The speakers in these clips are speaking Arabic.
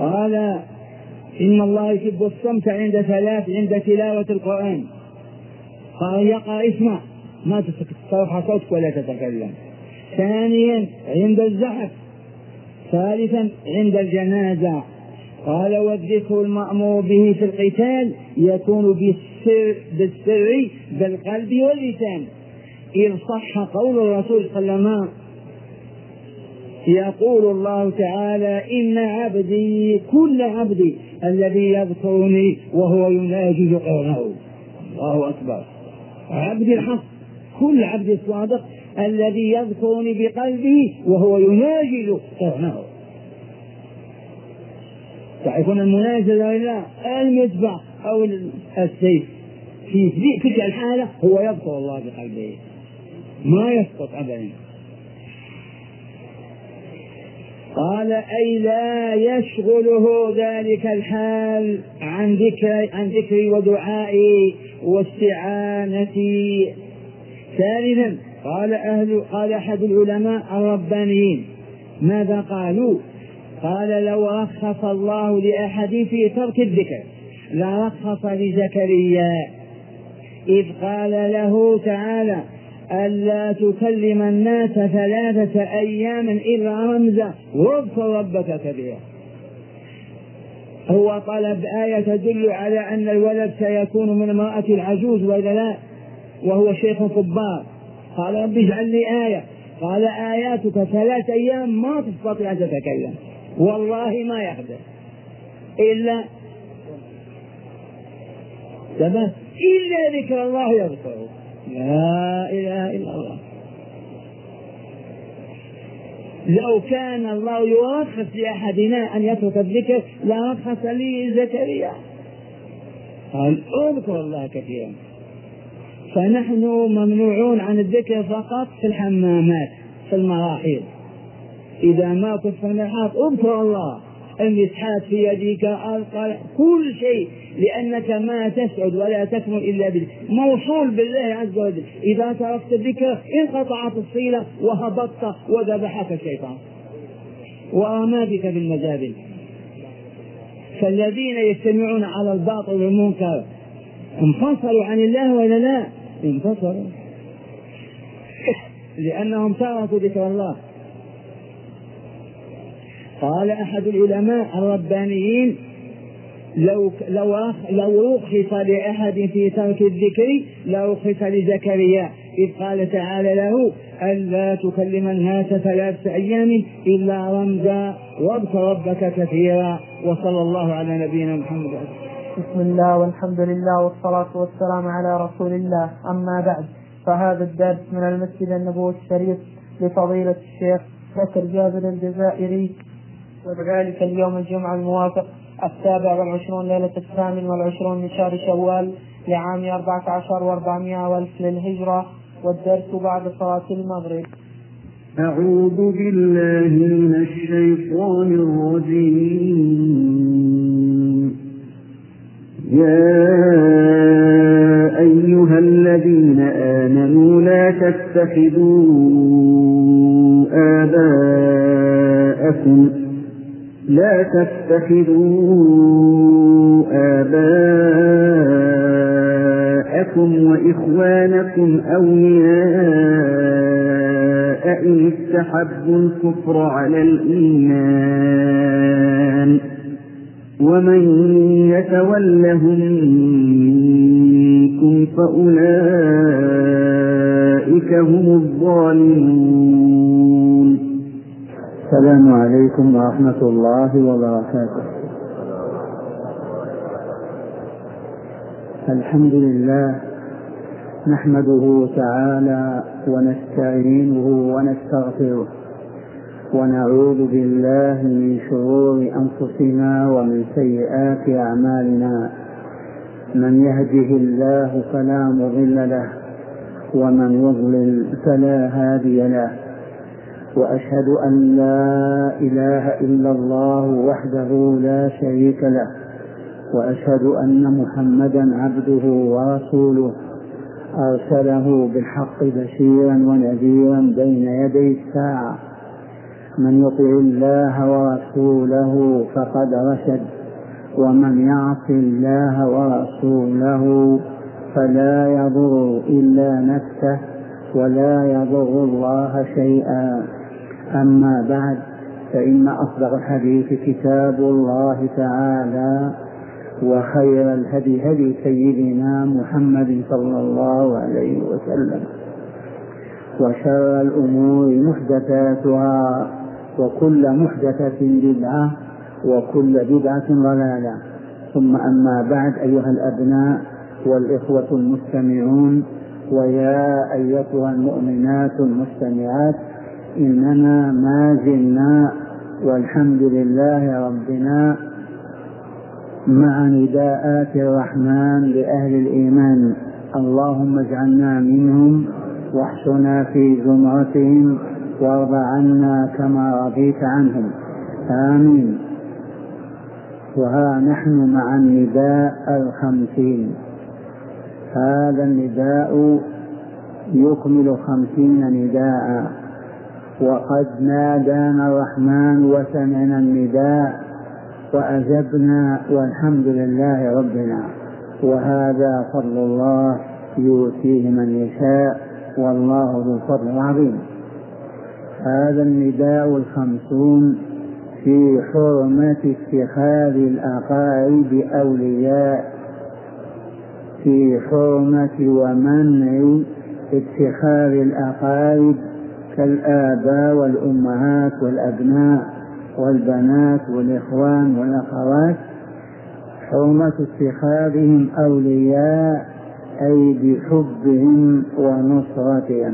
قال إن الله يحب الصمت عند ثلاث: عند تلاوة القرآن، قال يقرأ اسمع ما ترفع صوتك ولا تتكلم. ثانيا عند الزحف. ثالثا عند الجنازة. قال والذكر المأمور به في القتال يكون بالسر بالقلب واللسان، إذ صح قول الرسول صلى الله عليه وسلم يقول الله تعالى: إن عبدي كل عبدي الذي يذكرني وهو يناجي قرنه. الله أكبر. عبدي الحق كل عبد الصادق الذي يذكرني بقلبه وهو يناجي قرنه. تعرفون المناجلة ولا المذبح أو السيف؟ في تلك الحالة هو يذكر الله بقلبه ما يسقط أبدا. قال أي لا يشغله ذلك الحال عن ذكري ودعائي واستعانتي. ثالثا قال أحد العلماء الربانيين ماذا قالوا؟ قال لو رخص الله لأحد في ترك الذكر لرخص لزكريا، إذ قال له تعالى: ألا تكلم الناس 3 أيام إلا رمزا واذكر ربك كثيرا. هو طلب آية تدل على أن الولد سيكون من امرأة العجوز وإلا لا، وهو شيخ كبار. قال رب اجعل لي آية. قال آياتك 3 أيام ما تستطيع أن تتكلم، والله ما يحدث إلا ذكر الله يذكره. لا إله إلا الله. لو كان الله يرخص لأحدنا أن يترك الذكر لرخص لي زكريا، قال اذكر الله كثيرا. فنحن ممنوعون عن الذكر فقط في الحمامات في المراحيض. إذا ما كنت في المرحاض اذكر الله، المسحات في يديك، القلم، كل شيء، لأنك ما تسعد ولا تكمل إلا بالله، موصول بالله عز وجل. إذا تركت الذكر انقطعت الصلة وهبطت وذبحك الشيطان ورمادك بالمزابل. فالذين يجتمعون على الباطل والمنكر انفصلوا عن الله ولا لا؟ انفصلوا لأنهم تركوا ذكر الله. قال أحد العلماء الربانيين لو رخص لأحد في ترك الذكر لرخص لزكريا، إذ قال تعالى له: ألا تكلم الناس 3 أيام إلا رمزا واذكر ربك كثيرا. وصلى الله على نبينا محمد. بسم الله والحمد لله والصلاة والسلام على رسول الله. أما بعد، فهذا الدرس من المسجد النبوي الشريف لفضيلة الشيخ بكر جابر الجزائري، وذلك اليوم الجمعة الموافق 27 ليلة 28 من شهر شوال لعام 14,400 للهجرة، والدرس بعد صلاة المغرب. أعوذ بالله من الشيطان الرجيم. يا أيها الذين آمنوا لا تتخذوا آباءكم وإخوانكم أولياء إن استحبوا الكفر على الإيمان، ومن يتولهم منكم فأولئك هم الظالمون. السلام عليكم ورحمة الله وبركاته. الحمد لله نحمده تعالى ونستعينه ونستغفره، ونعوذ بالله من شرور أنفسنا ومن سيئات أعمالنا. من يهده الله فلا مضل له، ومن يضلل فلا هادي له. وأشهد أن لا إله إلا الله وحده لا شريك له، وأشهد أن محمدا عبده ورسوله أرسله بالحق بشيرا ونذيرا بين يدي الساعة. من يطع الله ورسوله فقد رشد، ومن يعص الله ورسوله فلا يضر إلا نفسه ولا يضر الله شيئا. أما بعد، فإن أصدق الحديث كتاب الله تعالى، وخير الهدي هدي سيدنا محمد صلى الله عليه وسلم، وشر الأمور محدثاتها، وكل محدثة بدعة، وكل بدعة ضلالة. ثم أما بعد، أيها الأبناء والإخوة المستمعون، ويا أيتها المؤمنات المستمعات، إننا ما زلنا والحمد لله ربنا مع نداءات الرحمن لأهل الإيمان. اللهم اجعلنا منهم واحشنا في زمرتهم وارض عنا كما رضيت عنهم، آمين. وها نحن مع النداء 50. هذا النداء يكمل 50 نداء، وقد نادانا الرحمن وسمعنا النداء وأجبنا، والحمد لله ربنا، وهذا فضل الله يؤتيه من يشاء، والله ذو الفضل العظيم. هذا النداء 50 في حرمة اتخاذ الأقارب أولياء، في حرمة ومنع اتخاذ الأقارب كالآباء والأمهات والأبناء والبنات والإخوان والأخوات، حرمة اتخاذهم أولياء أي بحبهم ونصرتهم،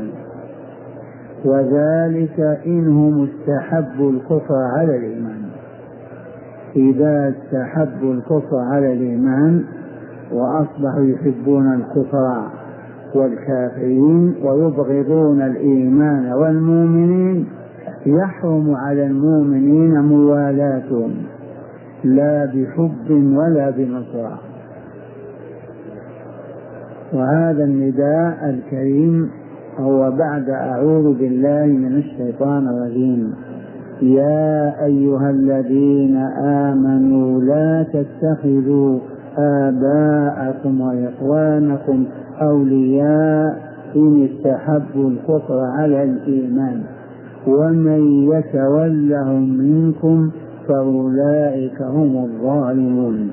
وذلك إنهم استحبوا الكفر على الإيمان. إذا استحبوا الكفر على الإيمان وأصبحوا يحبون الكفر والكافرين ويبغضون الإيمان والمؤمنين، يحرم على المؤمنين موالاتهم، لا بحب ولا بنصرة. وهذا النداء الكريم هو بعد أعوذ بالله من الشيطان الرجيم: يا أيها الذين آمنوا لا تتخذوا آباءكم وإخوانكم أولياء إن استحبوا الكفر على الإيمان ومن يتولهم منكم فأولئك هم الظالمون.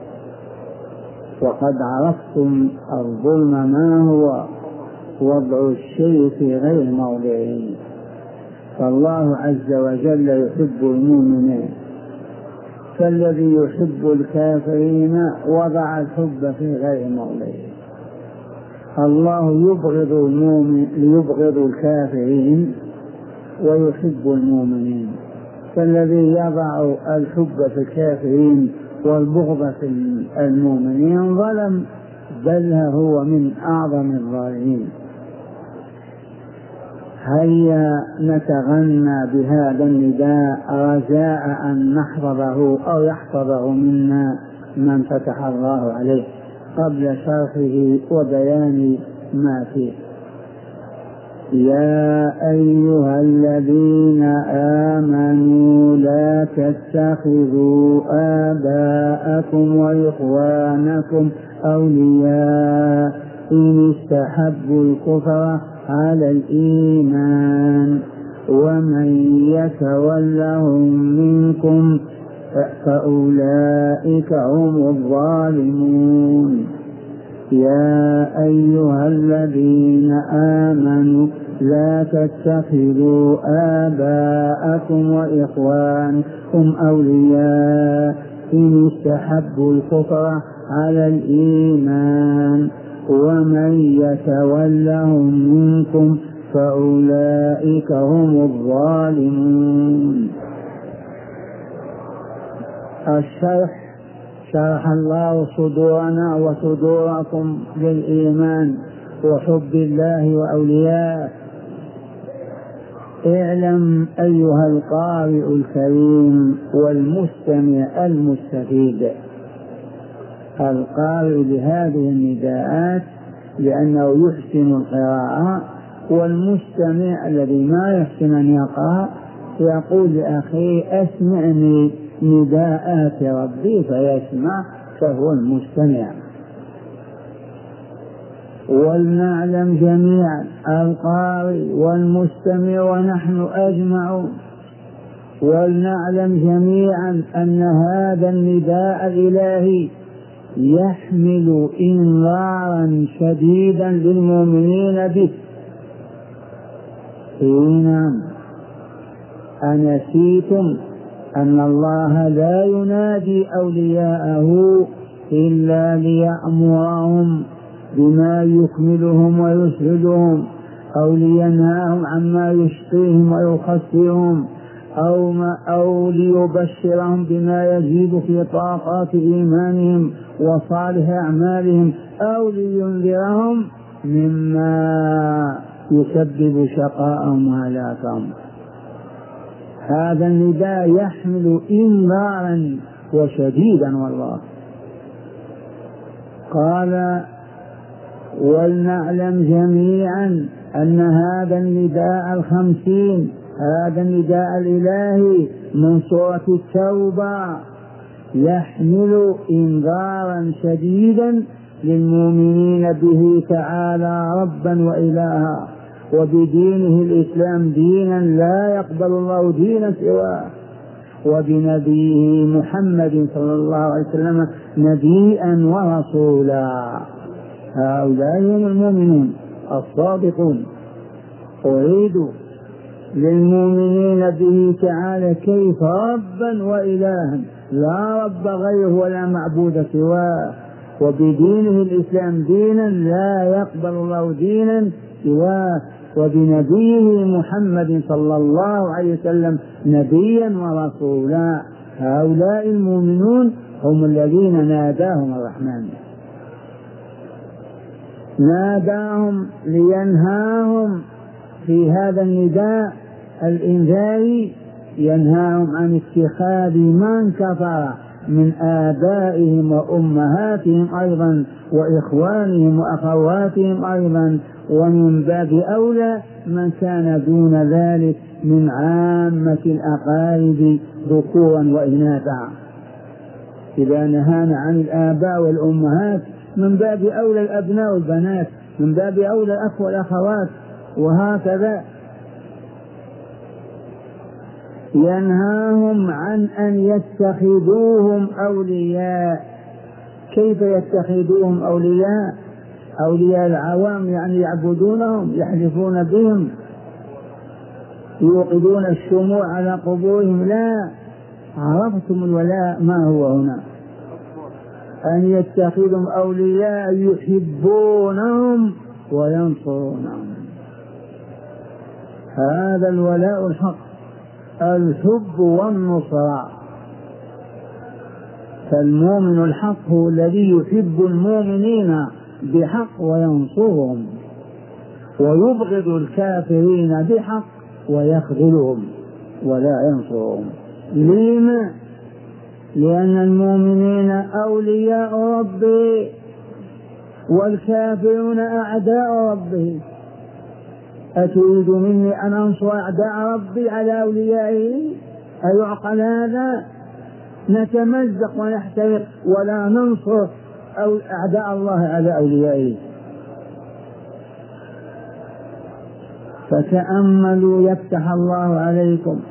وقد عرفتم الظلم ما هو، وضع الشيء في غير موضعه، فالله عز وجل يحب المؤمنين، فالذي يحب الكافرين وضع الحب في غير موضعه. الله يبغض الكافرين ويحب المؤمنين، فالذي يضع الحب في الكافرين والبغض في المؤمنين ظلم، بل هو من أعظم الظالمين. هيا نتغنى بهذا النداء رجاء أن نحفظه أو يحفظه منا من فتح الله عليه قبل شرحه وبيان ما فيه. يا أيها الذين آمنوا لا تتخذوا آباءكم وإخوانكم أولياء إن استحبوا الكفر على الإيمان ومن يتولهم منكم فأولئك هم الظالمون. يا أيها الذين آمنوا لا تتخذوا آباءكم وإخوانكم أولياء إن استحبوا الكفر على الإيمان ومن يتولهم منكم فأولئك هم الظالمون. الشرح: شرح الله صدورنا وصدوركم للإيمان وحب الله وأولياءه. اعلم أيها القارئ الكريم والمستمع المستفيد، القارئ لهذه النداءات لأنه يحسن القراءة، والمستمع الذي ما يحسن أن يقرأ يقول لأخيه اسمعني نداءات ربي فيسمع، فهو المستمع. ولنعلم جميعا القارئ والمستمع ونحن أجمعون، ولنعلم جميعا أن هذا النداء الإلهي يحمل إنذارا شديدا للمؤمنين به. نعم، أنسيتم أن الله لا ينادي أولياءه إلا ليأمرهم بما يكملهم ويسعدهم، أو لينهاهم عما يشقيهم ويخسرهم، أو ليبشرهم بما يزيد في طاقات إيمانهم وصالح أعمالهم، أو لينذرهم مما يسبب شقاءهم وهلاكهم. هذا النداء يحمل إنذارا وشديدا والله. قال ولنعلم جميعا أن هذا النداء 50، هذا النداء الإلهي من سورة التوبة يحمل إنذارا شديدا للمؤمنين به تعالى ربا وإلها، وبدينه الإسلام دينا لا يقبل الله دينا سواه، وبنبيه محمد صلى الله عليه وسلم نبيا ورسولا. هؤلاء هم المؤمنون الصادقون. أريد للمؤمنين به تعالى كيف ربا وإلها، لا رب غيره ولا معبود سواه، وبدينه الإسلام دينا لا يقبل الله دينا سواه، وبنبيه محمد صلى الله عليه وسلم نبيا ورسولا. هؤلاء المؤمنون هم الذين ناداهم الرحمن، ناداهم لينهاهم في هذا النداء الإنذاري، ينهاهم عن اتخاذ من كفر من آبائهم وأمهاتهم أيضا وإخوانهم وأخواتهم أيضا، ومن باب أولى من كان دون ذلك من عامة الأقارب ذكورا وإناثا. إذا نهانا عن الآباء والأمهات من باب أولى الأبناء والبنات، من باب أولى الأخوة والأخوات، وهكذا. ينهاهم عن أن يتخذوهم أولياء. كيف يتخذوهم أولياء؟ أولياء العوام يعني يعبدونهم، يحلفون بهم، يوقدون الشموع على قبورهم. لا، عرفتم الولاء ما هو هنا؟ أن يتخذهم أولياء يحبونهم وينصرونهم. هذا الولاء الحق، الحب والنصرة. فالمؤمن الحق هو الذي يحب المؤمنين بحق وينصرهم، ويبغض الكافرين بحق ويخذلهم ولا ينصرهم. لما؟ لأن المؤمنين أولياء ربه والكافرون أعداء ربه. أتريد مني أن أنصر أعداء ربي على أوليائه؟ أيعقل هذا؟ نتمزق ونحترق ولا ننصر أعداء الله على أوليائه. فتأملوا يفتح الله عليكم.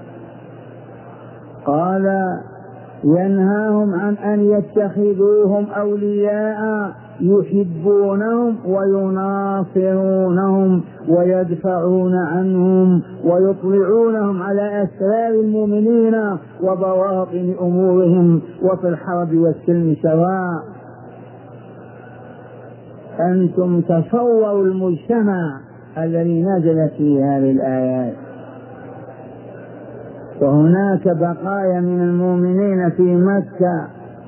قال ينهاهم عن أن يتخذوهم أولياء يحبونهم ويناصرونهم ويدفعون عنهم ويطلعونهم على أسرار المؤمنين وبواطن أمورهم، وفي الحرب والسلم سواء. أنتم تصوروا المجتمع الذي نزلت فيه هذه الآيات، وهناك بقايا من المؤمنين في مكة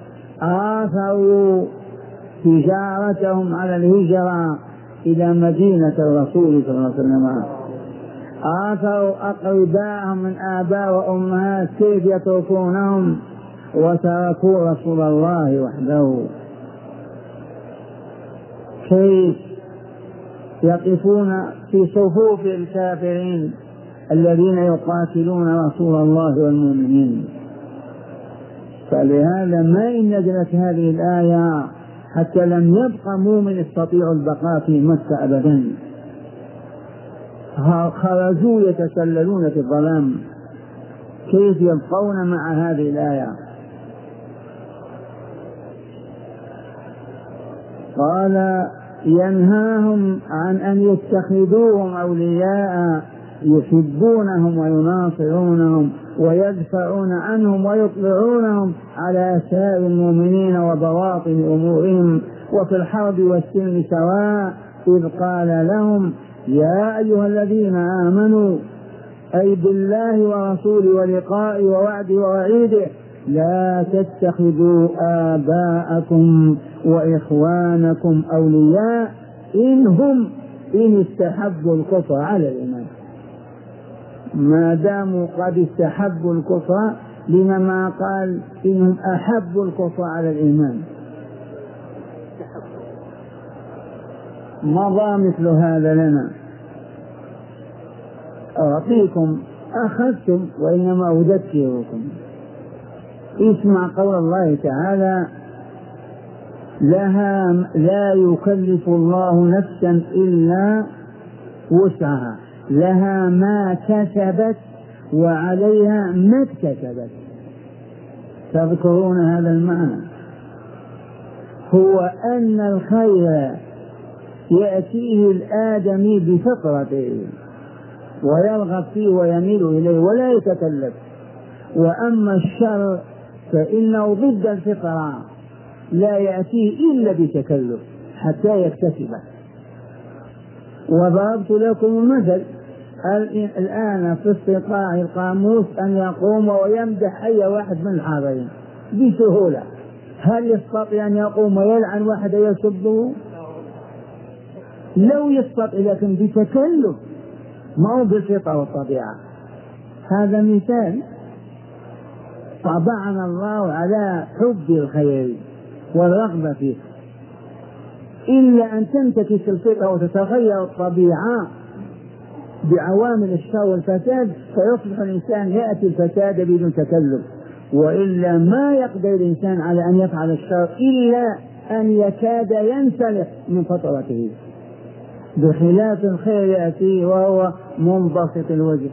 آثروا تجارتهم على الهجرة إلى مدينة الرسول صلى الله عليه وسلم، آثروا أقرباءهم من آباء وأمهات، كيف يتركونهم وتركوا رسول الله وحده؟ كيف يقفون في صفوف الكافرين الذين يقاتلون رسول الله والمؤمنين. فلهذا ما إن نزلت هذه الآية حتى لم يبقى مؤمن يستطيع البقاء في مكة أبدا، خرجوا يتسللون في الظلام، كيف يبقون مع هذه الآية؟ قال ينهاهم عن أن يتخذوهم أولياء يحبونهم ويناصرونهم ويدفعون عنهم ويطلعونهم على سائر المؤمنين وبواطن أمورهم وفي الحرب والسلم سواء، إذ قال لهم يا أيها الذين آمنوا أي بالله ورسوله ولقائه ووعده ووعيده لا تتخذوا آباءكم وإخوانكم أولياء إن استحبوا الكفر على الإيمان. ما داموا قد استحبوا الكفر، لما قال إنهم أحبوا الكفر على الإيمان؟ مضى مثل هذا لنا. أعطيكم أخذتم وإنما أذكركم. اسمع قول الله تعالى لا يكلف الله نفسا إلا وسعها لها ما كسبت وعليها ما اكتسبت. تذكرون هذا المعنى؟ هو أن الخير يأتيه الآدمي بفطرته ويرغب فيه ويميل إليه ولا يتكلف، وأما الشر فإنه ضد الفطرة لا يأتيه إلا بتكلف حتى يكتسبه. وضربت لكم المثل الآن في استطاع القاموس أن يقوم ويمدح أي واحد من الحاضرين بسهولة، هل يستطيع أن يقوم ويلعن واحد يسبه؟ لو يستطيع، لكن بتكلف ما هو بالفطرة والطبيعة. هذا مثال. طبعنا الله على حب الخير والرغبة فيه، إلا أن تنتكس الفطرة وتتغير الطبيعة بعوامل الشر والفساد فيصبح الإنسان يأتي الفساد بدون تكلف، وإلا ما يقدر الإنسان على أن يفعل الشر إلا أن يكاد ينسلخ من فطرته، بخلاف الخير يأتي وهو منبسط الوجه.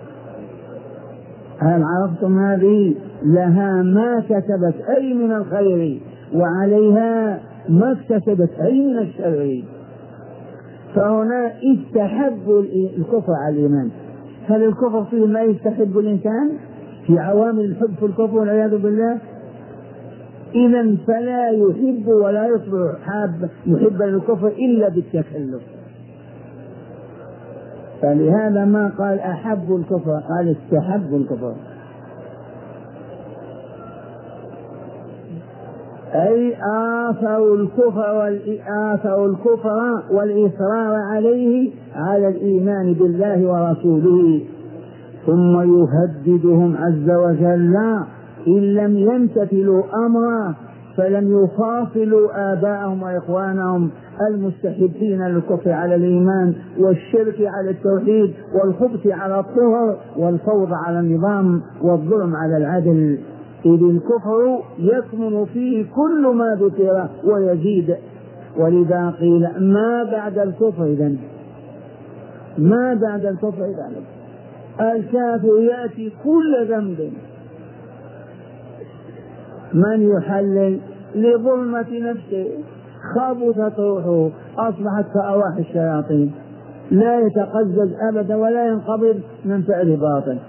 هل عرفتم هذه؟ لها ما كسبت أي من الخير وعليها ما اكتسبت أي من الشر. فهنا استحبوا الكفر على الإيمان. هل الكفر فيه ما يستحب الإنسان في عوامل الحب في الكفر والعياذ بالله؟ إذن فلا يحب ولا يصبح محبا للكفر إلا بالتكلف. فلهذا ما قال أحبوا الكفر، قال استحبوا الكفر، أي آثروا الكفر والإصرار عليه على الإيمان بالله ورسوله. ثم يهددهم عز وجل إن لم يمتثلوا أمره فلم يفاصلوا آباءهم وإخوانهم المستحبين للكفر على الإيمان والشرك على التوحيد والخبث على الطهر والفوضى على النظام والظلم على العدل، إذ الكفر يكمن فيه كل ما ذكر ويزيد. ولذا قيل ما بعد الكفر إذن ما بعد الكفر إذن الكافر يأتي كل ذنب. من يحلل لظلمة نفسه خبثت روحه أصبحت كأرواح الشياطين، لا يتقزز أبدا ولا ينقبض من فعل باطل.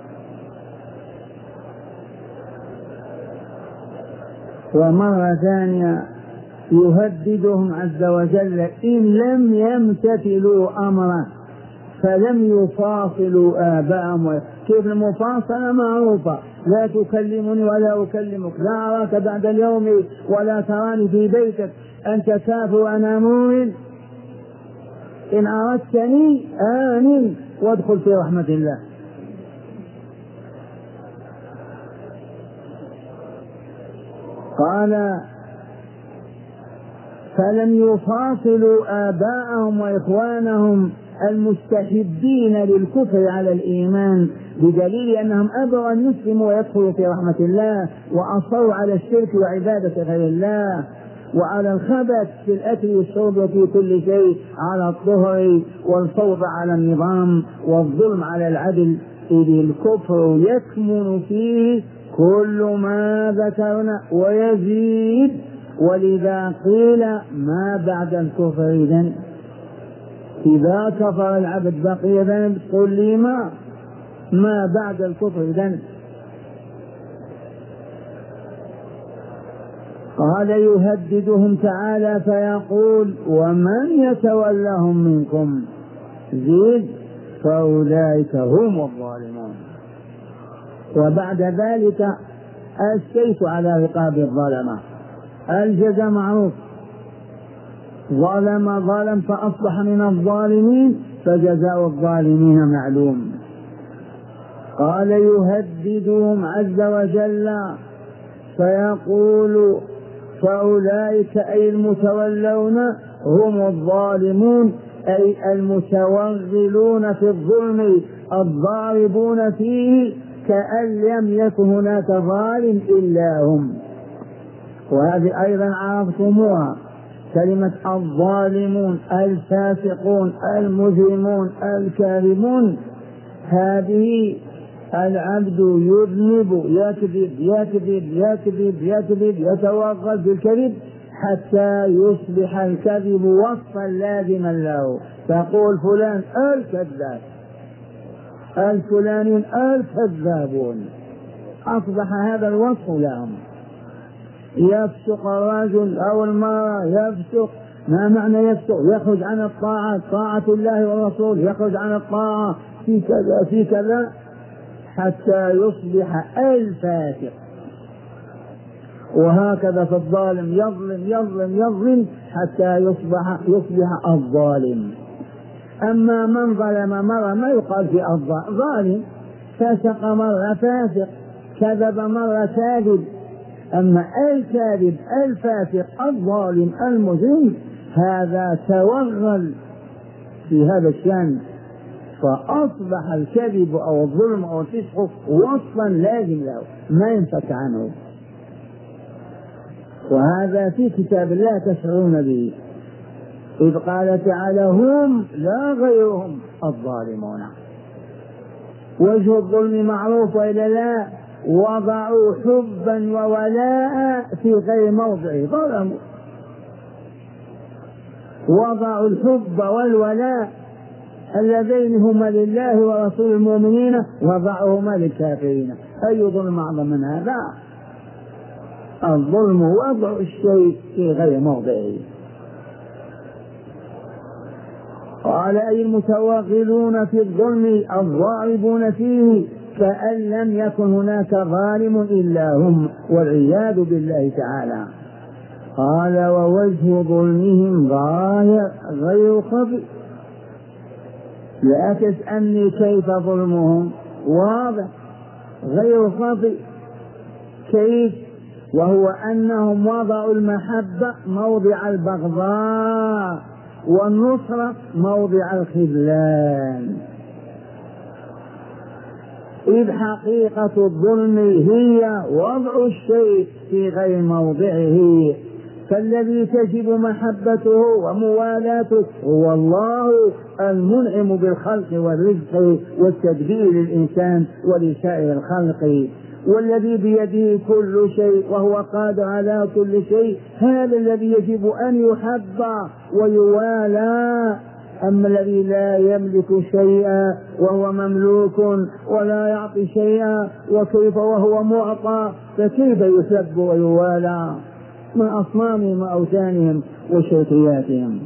ومرة ثانية يهددهم عز وجل إن لم يمتثلوا أمره فلم يفاصلوا آباءهم. كيف المفاصلة معروفة، لا تكلمني ولا أكلمك، لا أراك بعد اليوم ولا تراني في بيتك، أنت كافر وأنا مؤمن، إن أردتني آمن وادخل في رحمة الله. قال فلم يفاصلوا آباءهم وإخوانهم المستحبين للكفر على الإيمان، بدليل أنهم أبوا أن يسلموا ويدخلوا في رحمة الله، وأصروا على الشرك وعبادة غير الله، وعلى الخبث في الأكل والشرب وفي كل شيء، على الطهر والفوضى على النظام والظلم على العدل، إذ الكفر يكمن فيه كل ما ذكرنا ويزيد. ولذا قيل ما بعد الكفر إذن؟ إذا كفر العبد بقي ذنب، قل لي ما بعد الكفر إذن؟ قال يهددهم تعالى فيقول ومن يتولهم منكم زيد فأولئك هم الظالمون. وبعد ذلك السيف على رقاب الظلمة، الجزاء معروف، ظلم فأصبح من الظالمين فجزاء الظالمين معلوم. قال يهددهم عز وجل فيقول فأولئك أي المتولون هم الظالمون، أي المتوغلون في الظلم الضاربون فيه، كأن لم يكن هناك ظالم إلا هم. وهذه أيضا عرفتموها، كلمة الظالمون، الفاسقون، المجرمون، الكاذبون، هذه العبد يذنب يكذب يتوغل بالكذب حتى يصبح الكذب وصفا لازما له، تقول فلان الكذاب، الفلانين الكذابون، أصبح هذا الوصف لهم. يفسق الرجل أو المرأة، يفسق، ما معنى يفسق؟ يخرج عن الطاعة، طاعة الله والرسول، يخرج عن الطاعة في كذا في كذا حتى يصبح الفاسق. وهكذا في الظالم، يظلم حتى يصبح الظالم. أما من ظلم مرة ما يقال في ظالم، فسق مرة فاسق، كذب مرة كاذب. أما الكاذب الفاسق الظالم المجرم هذا توغل في هذا الشأن، فأصبح الكذب أو الظلم أو الفسق وصفا لازم له ما ينفك عنه. وهذا في كتاب الله تشعرون به، إذ قال تعالى هم لا غيرهم الظالمون. وجه الظلم معروف وإلا لا؟ وضعوا حبا وولاء في غير موضعه، ظلموا، وضعوا الحب والولاء اللذين هما لله ورسول المؤمنين وضعهما للكافرين. أي ظلم أعظم من هذا؟ الظلم وضع الشيء في غير موضعه. قال أي المتوغلون في الظلم الضاربون فيه، كأن لم يكن هناك ظالم إلا هم، والعياذ بالله تعالى. قال ووجه ظلمهم ظاهر غير خفي. لا تسألني كيف ظلمهم، واضح غير خفي. كيف؟ وهو أنهم وضعوا المحبة موضع البغضاء، والنصرة موضع الخذلان. إذ حقيقة الظلم هي وضع الشيء في غير موضعه، فالذي تجب محبته وموالاته هو الله المنعم بالخلق والرزق والتدبير للإنسان ولسائر الخلق، والذي بيده كل شيء وهو قادر على كل شيء، هذا الذي يجب أن يحب ويوالى. أما الذي لا يملك شيئا وهو مملوك ولا يعطي شيئا، وكيف وهو معطى، فكيف يسب ويوالى مع أصنامهم وأوثانهم وشركياتهم؟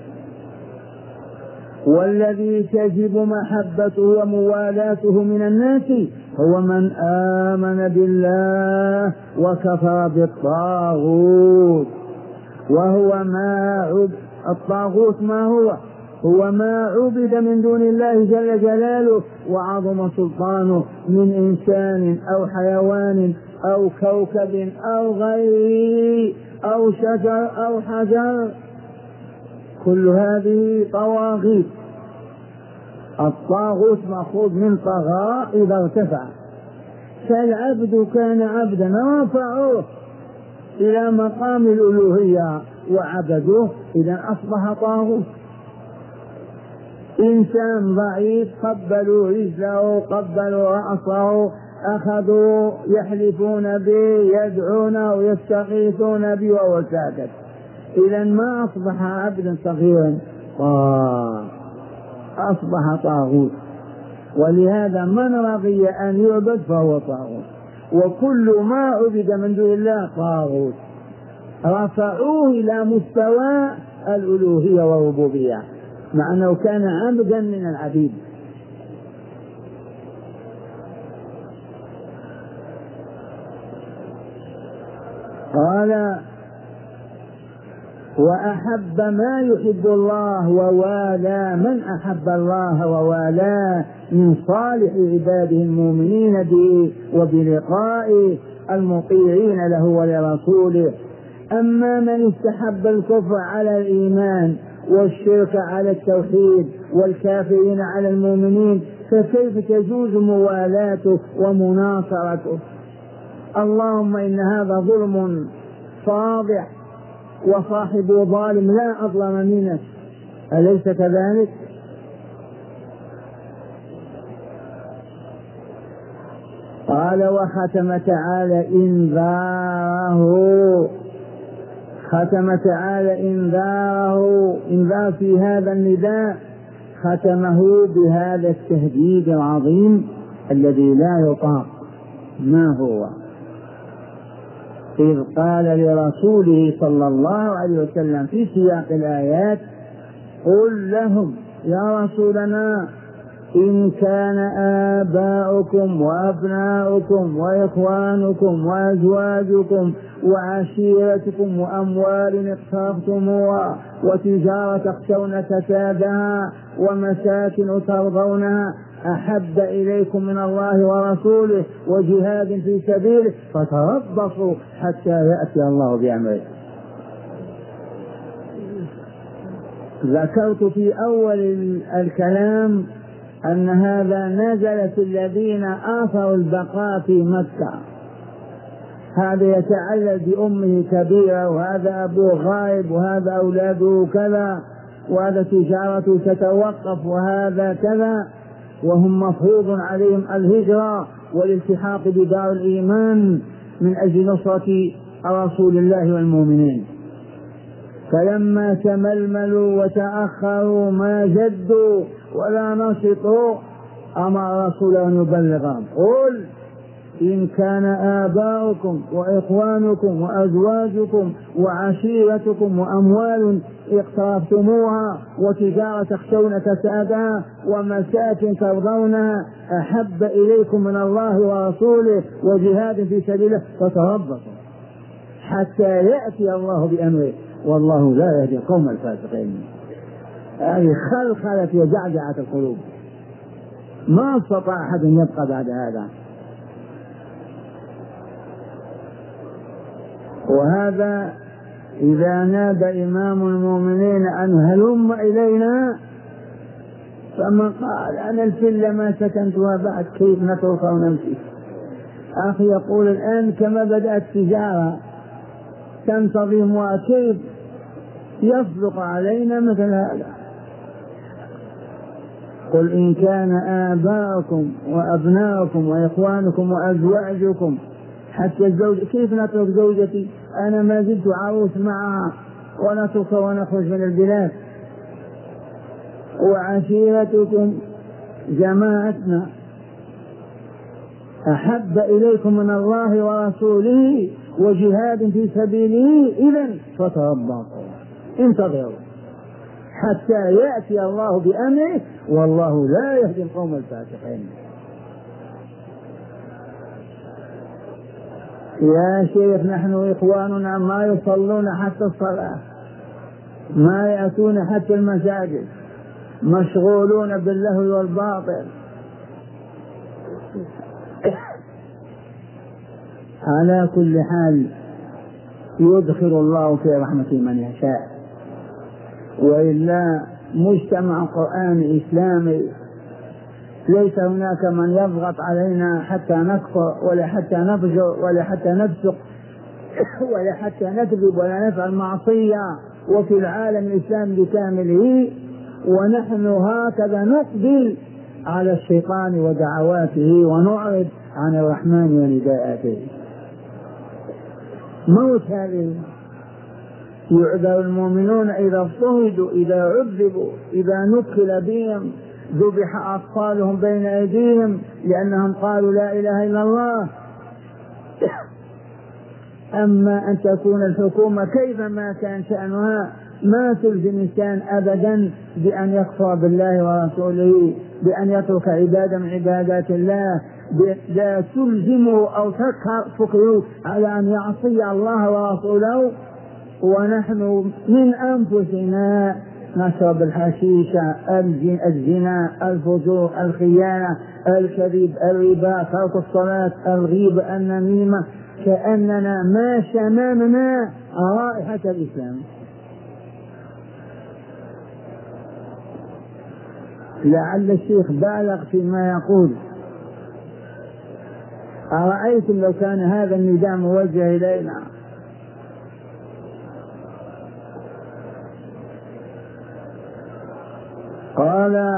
والذي تجب محبته وموالاته من الناس هو من آمن بالله وكفر بالطاغوت، وهو ما الطاغوت ما هو ما عبد من دون الله جل جلاله وعظم سلطانه من إنسان أو حيوان أو كوكب أو غيره أو شجر أو حجر، كل هذه طواغيت. الطاغوت مأخوذ من طغى إذا ارتفع، فالعبد كان عبدا رفعوه إلى مقام الألوهية وعبدوه، إذا أصبح طاغوت. إنسان ضعيف قبلوا رجله، قبلوا رأسه، أخذوا يحلفون به، يدعونه ويستغيثون به وهو ساكت، إذا ما أصبح عبدا صغيرا، أصبح طاغوت. ولهذا من رضي أن يعبد فهو طاغوت، وكل ما عبد من دون الله طاغوت. رفعوه إلى مستوى الألوهية والربوبية مع أنه كان عبدا من العبيد. قال وأحب ما يحب الله ووالى من أحب الله ووالاه من صالح عباده المؤمنين به وبلقائه المطيعين له ولرسوله. أما من استحب الكفر على الإيمان والشرك على التوحيد والكافرين على المؤمنين فكيف تجوز موالاته ومناصرته؟ اللهم إن هذا ظلم فاضح وصاحبه ظالم لا أظلم منه، أليس كذلك؟ قال وختم تعالى إنذاره، ختم تعالى إنذار في هذا النداء، ختمه بهذا التهديد العظيم الذي لا يطاق. ما هو؟ إذ قال لرسوله صلى الله عليه وسلم في سياق الآيات قل لهم يا رسولنا إن كان آباؤكم وأبناؤكم وإخوانكم وأزواجكم وعشيرتكم وأموال اقترفتموها وتجارة تخشون كسادها ومساكن ترضونها أحب إليكم من الله ورسوله وجهاد في سبيله فتربصوا حتى يأتي الله بأمره. ذكرت في أول الكلام أن هذا نزل في الذين آثروا البقاء في مكة، هذا يتعلل بأمه كبيرة وهذا أبوه غائب وهذا أولاده كذا وهذا تجارته تتوقف وهذا كذا، وهم مفروض عليهم الهجرة والالتحاق بدار الإيمان من أجل نصرة رسول الله والمؤمنين. فلما تململوا وتأخروا ما جدوا ولا نشطوا أمر رسوله أن يبلغهم قل إن كان آباؤكم وإخوانكم وأزواجكم وعشيرتكم وأموال اقترفتموها وتجارة تخشون كسادها ومساكن ترضونها أحب إليكم من الله ورسوله وجهاد في سبيله فتربصوا حتى يأتي الله بأمره والله لا يهدي القوم الفاسقين. هذه خلخلة وجعجعة القلوب، ما استطاع أحد أن يبقى بعد هذا. وهذا إذا نادى إمام المؤمنين أن هلم إلينا فمن قال أنا الفلة ما سكنتها بعد كيف نترك ونمشي. أخي يقول الآن كما بدأت التجارة تنتظم وكيف يصدق علينا مثل هذا. قل إن كان آباؤكم وأبناؤكم وإخوانكم وأزواجكم حتى الزوج، كيف نترك زوجتي أنا ما زلت عروس معها ونترك ونخرج من البلاد، وعشيرتكم جماعتنا أحب إليكم من الله ورسوله وجهاد في سبيله إذن فتربصوا انتظروا حتى يأتي الله بأمره والله لا يهدي القوم الفاسقين. يا شيخ نحن إخواننا ما يصلون حتى الصلاة، ما يأتون حتى المساجد، مشغولون باللهو والباطل. على كل حال يدخل الله في رحمة من يشاء، وإلا مجتمع قرآن إسلامي ليس هناك من يضغط علينا حتى نكفر ولا حتى نفجر ولا حتى نفسق ولا حتى نكذب ولا نفعل معصية، وفي العالم الإسلامي بكامله، ونحن هكذا نقبل على الشيطان ودعواته ونعرض عن الرحمن ونداءاته. موت هذه. يعذر المؤمنون إذا اضطهدوا، إذا عذبوا، إذا نكل بهم، ذبح أطفالهم بين أيديهم لأنهم قالوا لا إله إلا الله. أما أن تكون الحكومة كيفما كان شأنها ما تلزم الإنسان أبدا بأن يكفر بالله ورسوله، بأن يترك عبادة من عبادات الله، لا تلزمه أو تكره على أن يعصي الله ورسوله. ونحن من أنفسنا نشرب الحشيش، الزنا، الفجور، الخيانة، الكذب، الربا، ترك الصلاة، الغيبة، النميمة، كأننا ما شممنا رائحة الإسلام. لعل الشيخ بالغ فيما يقول. أرأيتم لو كان هذا النداء موجه إلينا؟ قال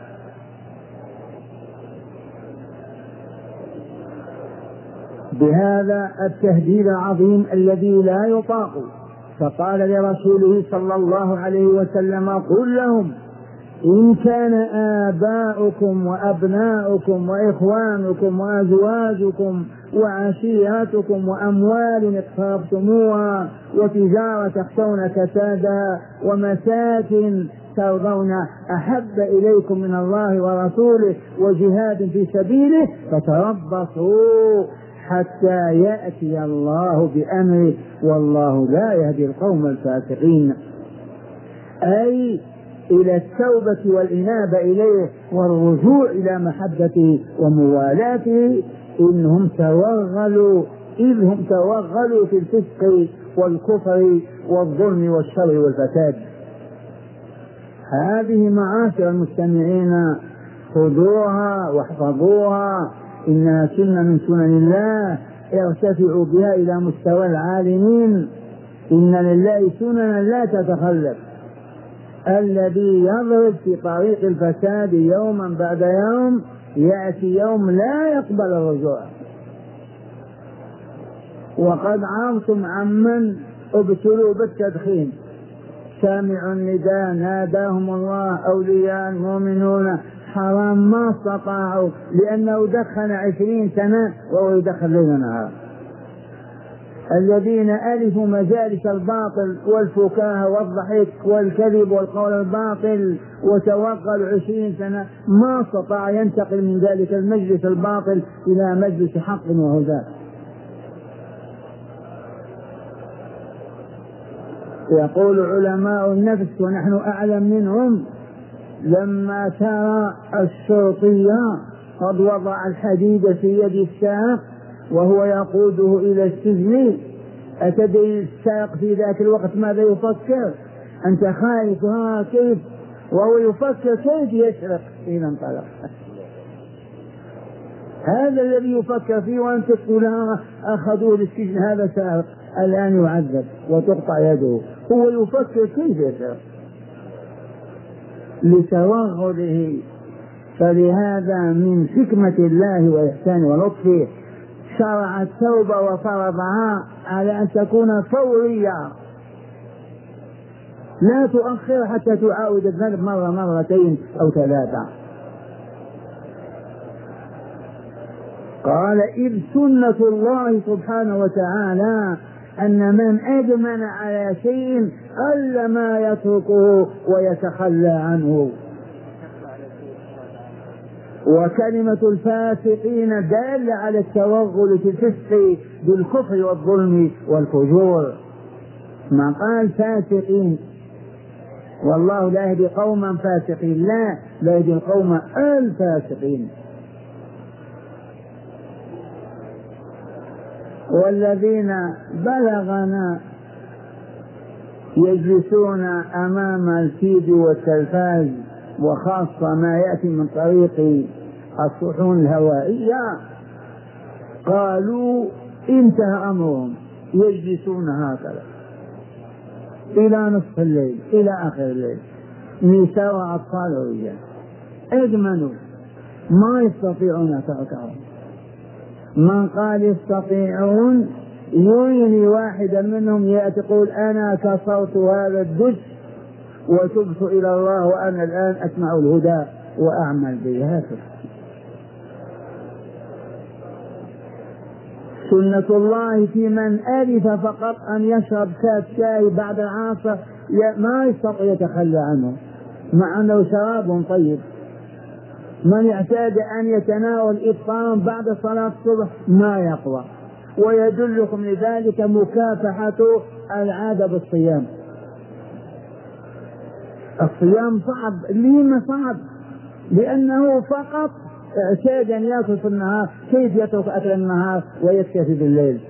بهذا التهديد العظيم الذي لا يطاق، فقال لرسوله صلى الله عليه وسلم: قل لهم إن كان آباؤكم وأبناؤكم وإخوانكم وأزواجكم وعشيرتكم وأموال اقترفتموها وتجارة تخشون كسادها ومساكن ترضون أحب إليكم من الله ورسوله وجهاد في سبيله فتربصوا حتى يأتي الله بأمره والله لا يهدي القوم الفاسقين. أي إلى التوبة والإنابة إليه والرجوع إلى محبته وموالاته. إنهم توغلوا إذ هم توغلوا في الفسق والكفر والظلم والشر والفساد. هذه معاشر المستمعين خذوها واحفظوها، إنها سنة من سنن الله، ارتفعوا بها إلى مستوى العالمين. إن لله سننا لا تتخلف. الذي يضرب في طريق الفساد يوما بعد يوم يأتي يوم لا يقبل الرجوع. وقد عرفتم عمن ابتلوا بالتدخين، سامعوا النداء ناداهم الله أولياء المؤمنون حرام ما استطاعوا، لأنه دخن 20 سنة وهو يدخن ليل نهار. الذين ألفوا مجالس الباطل والفكاهة والضحك والكذب والقول الباطل وتوغلوا 20 سنة ما استطاع ينتقل من ذلك المجلس الباطل إلى مجلس حق وهدى. يقول علماء النفس ونحن أعلم منهم: لما ترى الشرطي قد وضع الحديد في يد السائق وهو يقوده إلى السجن، أتدري السائق في ذاك الوقت ماذا يفكر؟ أنت خايف كيف، وهو يفكر كيف يسرق إذا انطلق. هذا الذي يفكر فيه، وأنت تقول أخذوه للسجن هذا سائق الآن يعذب وتقطع يده، هو يفكر كيف يسرق لتوغله. فلهذا من حكمة الله وإحسانه ولطفه شرع التوبة وفرضها على أن تكون فورية، لا تؤخر حتى تعاود الذنب مرة مرتين أو ثلاثة. قال: إذ سنة الله سبحانه وتعالى أن من أدمن على شيء ألا ما يتركه ويتخلى عنه. وكلمة الفاسقين دالة على التوغل في الفسق بالكفر والظلم والفجور. ما قال فاسقين، والله لا يهدي قوما فاسقين، لا يهدي القوم الفاسقين. والذين بلغنا يجلسون أمام الفيديو والتلفاز، وخاصة ما يأتي من طريق الصحون الهوائية قالوا انتهى أمرهم، يجلسون هكذا إلى نصف الليل إلى آخر الليل، نساء وأطفال ورجال أجملوا ما يستطيعون تركهم. من قال يستطيعون يريني واحدا منهم يأتي يقول أنا كسرت هذا الدج وتبت إلى الله وأنا الآن أسمع الهدى وأعمل به. هكذا سنة الله في من ألف فقط أن يشرب كاس شاي بعد العصر ما يستطيع يتخلى عنه مع أنه شراب طيب. من يعتاد أن يتناول إفطارا بعد صلاة الصبح ما يقوى. ويدلكم لذلك مكافحة العادة بالصيام. الصيام صعب. لما صعب؟ لأنه فقط اعتاد أن يأكل في النهار، كيف يترك أكل النهار ويكتفي بالليل؟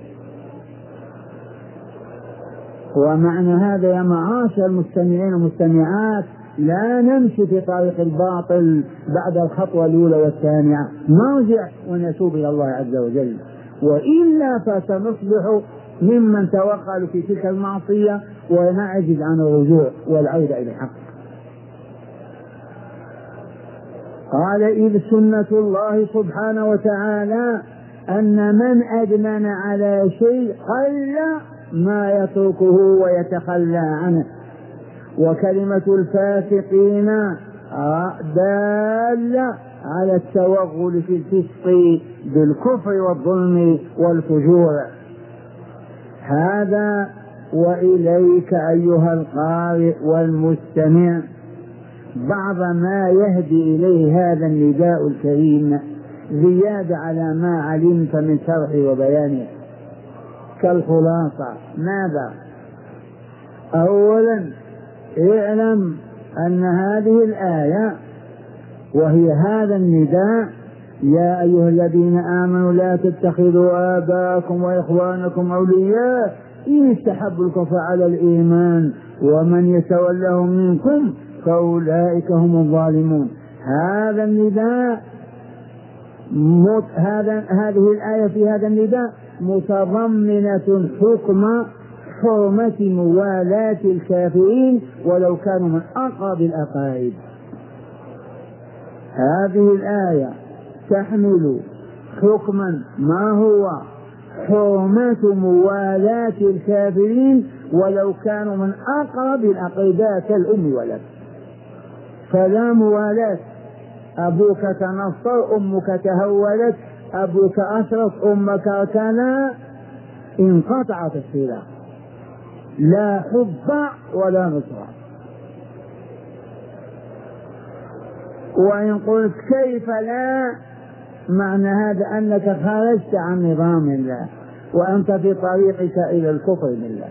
ومعنى هذا يا معاشر المستمعين والمستمعات لا نمشي في طريق الباطل بعد الخطوة الأولى والثانية، نرجع ونتوب إلى الله عز وجل، وإلا فسنصبح ممن توغلوا في تلك المعصية ونعجز عن الرجوع والعودة إلى الحق. قال إذ سنة الله سبحانه وتعالى أن من أدمن على شيء قل ما يتركه ويتخلى عنه، وكلمة الفاسقين دالة على التوغل في الفسق بالكفر والظلم والفجور. هذا وإليك أيها القارئ والمستمع بعض ما يهدي إليه هذا النداء الكريم زيادة على ما علمت من شرحه وبيانه. كالخلاصة ماذا؟ أولا اعلم أن هذه الآية وهي هذا النداء يا أيها الذين آمنوا لا تتخذوا آباءكم وإخوانكم أولياء إن استحبوا الكفر على الإيمان ومن يتولهم منكم فأولئك هم الظالمون. هذا النداء هذه الآية في هذا النداء متضمنة حكم حرمة موالاة الكافرين ولو كانوا من أقرب الأقارب. هذه الآية تحمل حكما ما هو حرمة موالاة الكافرين ولو كانوا من أقرب الأقرباء كالأم والأب. فلا موالاة، أبوك تنصر أمك تهولت، أبوك أشرف أمك كان، انقطعت الصلة، لا حب ولا نصرة. وإن قلت كيف لا، معنى هذا أنك خرجت عن نظام الله وأنت في طريقك إلى الكفر بالله.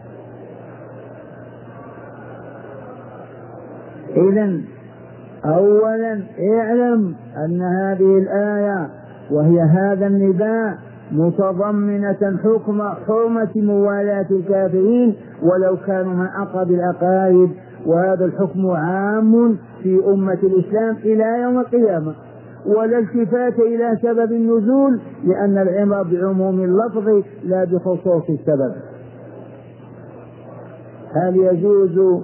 إذن أولا اعلم أن هذه الآية وهي هذا النداء متضمنة حكم حرمة موالاة الكافرين ولو كانوا من أقرب الأقارب، وهذا الحكم عام في أمة الإسلام إلى يوم القيامة، ولا التفات إلى سبب النزول، لأن العبرة بعموم اللفظ لا بخصوص السبب. هل يجوز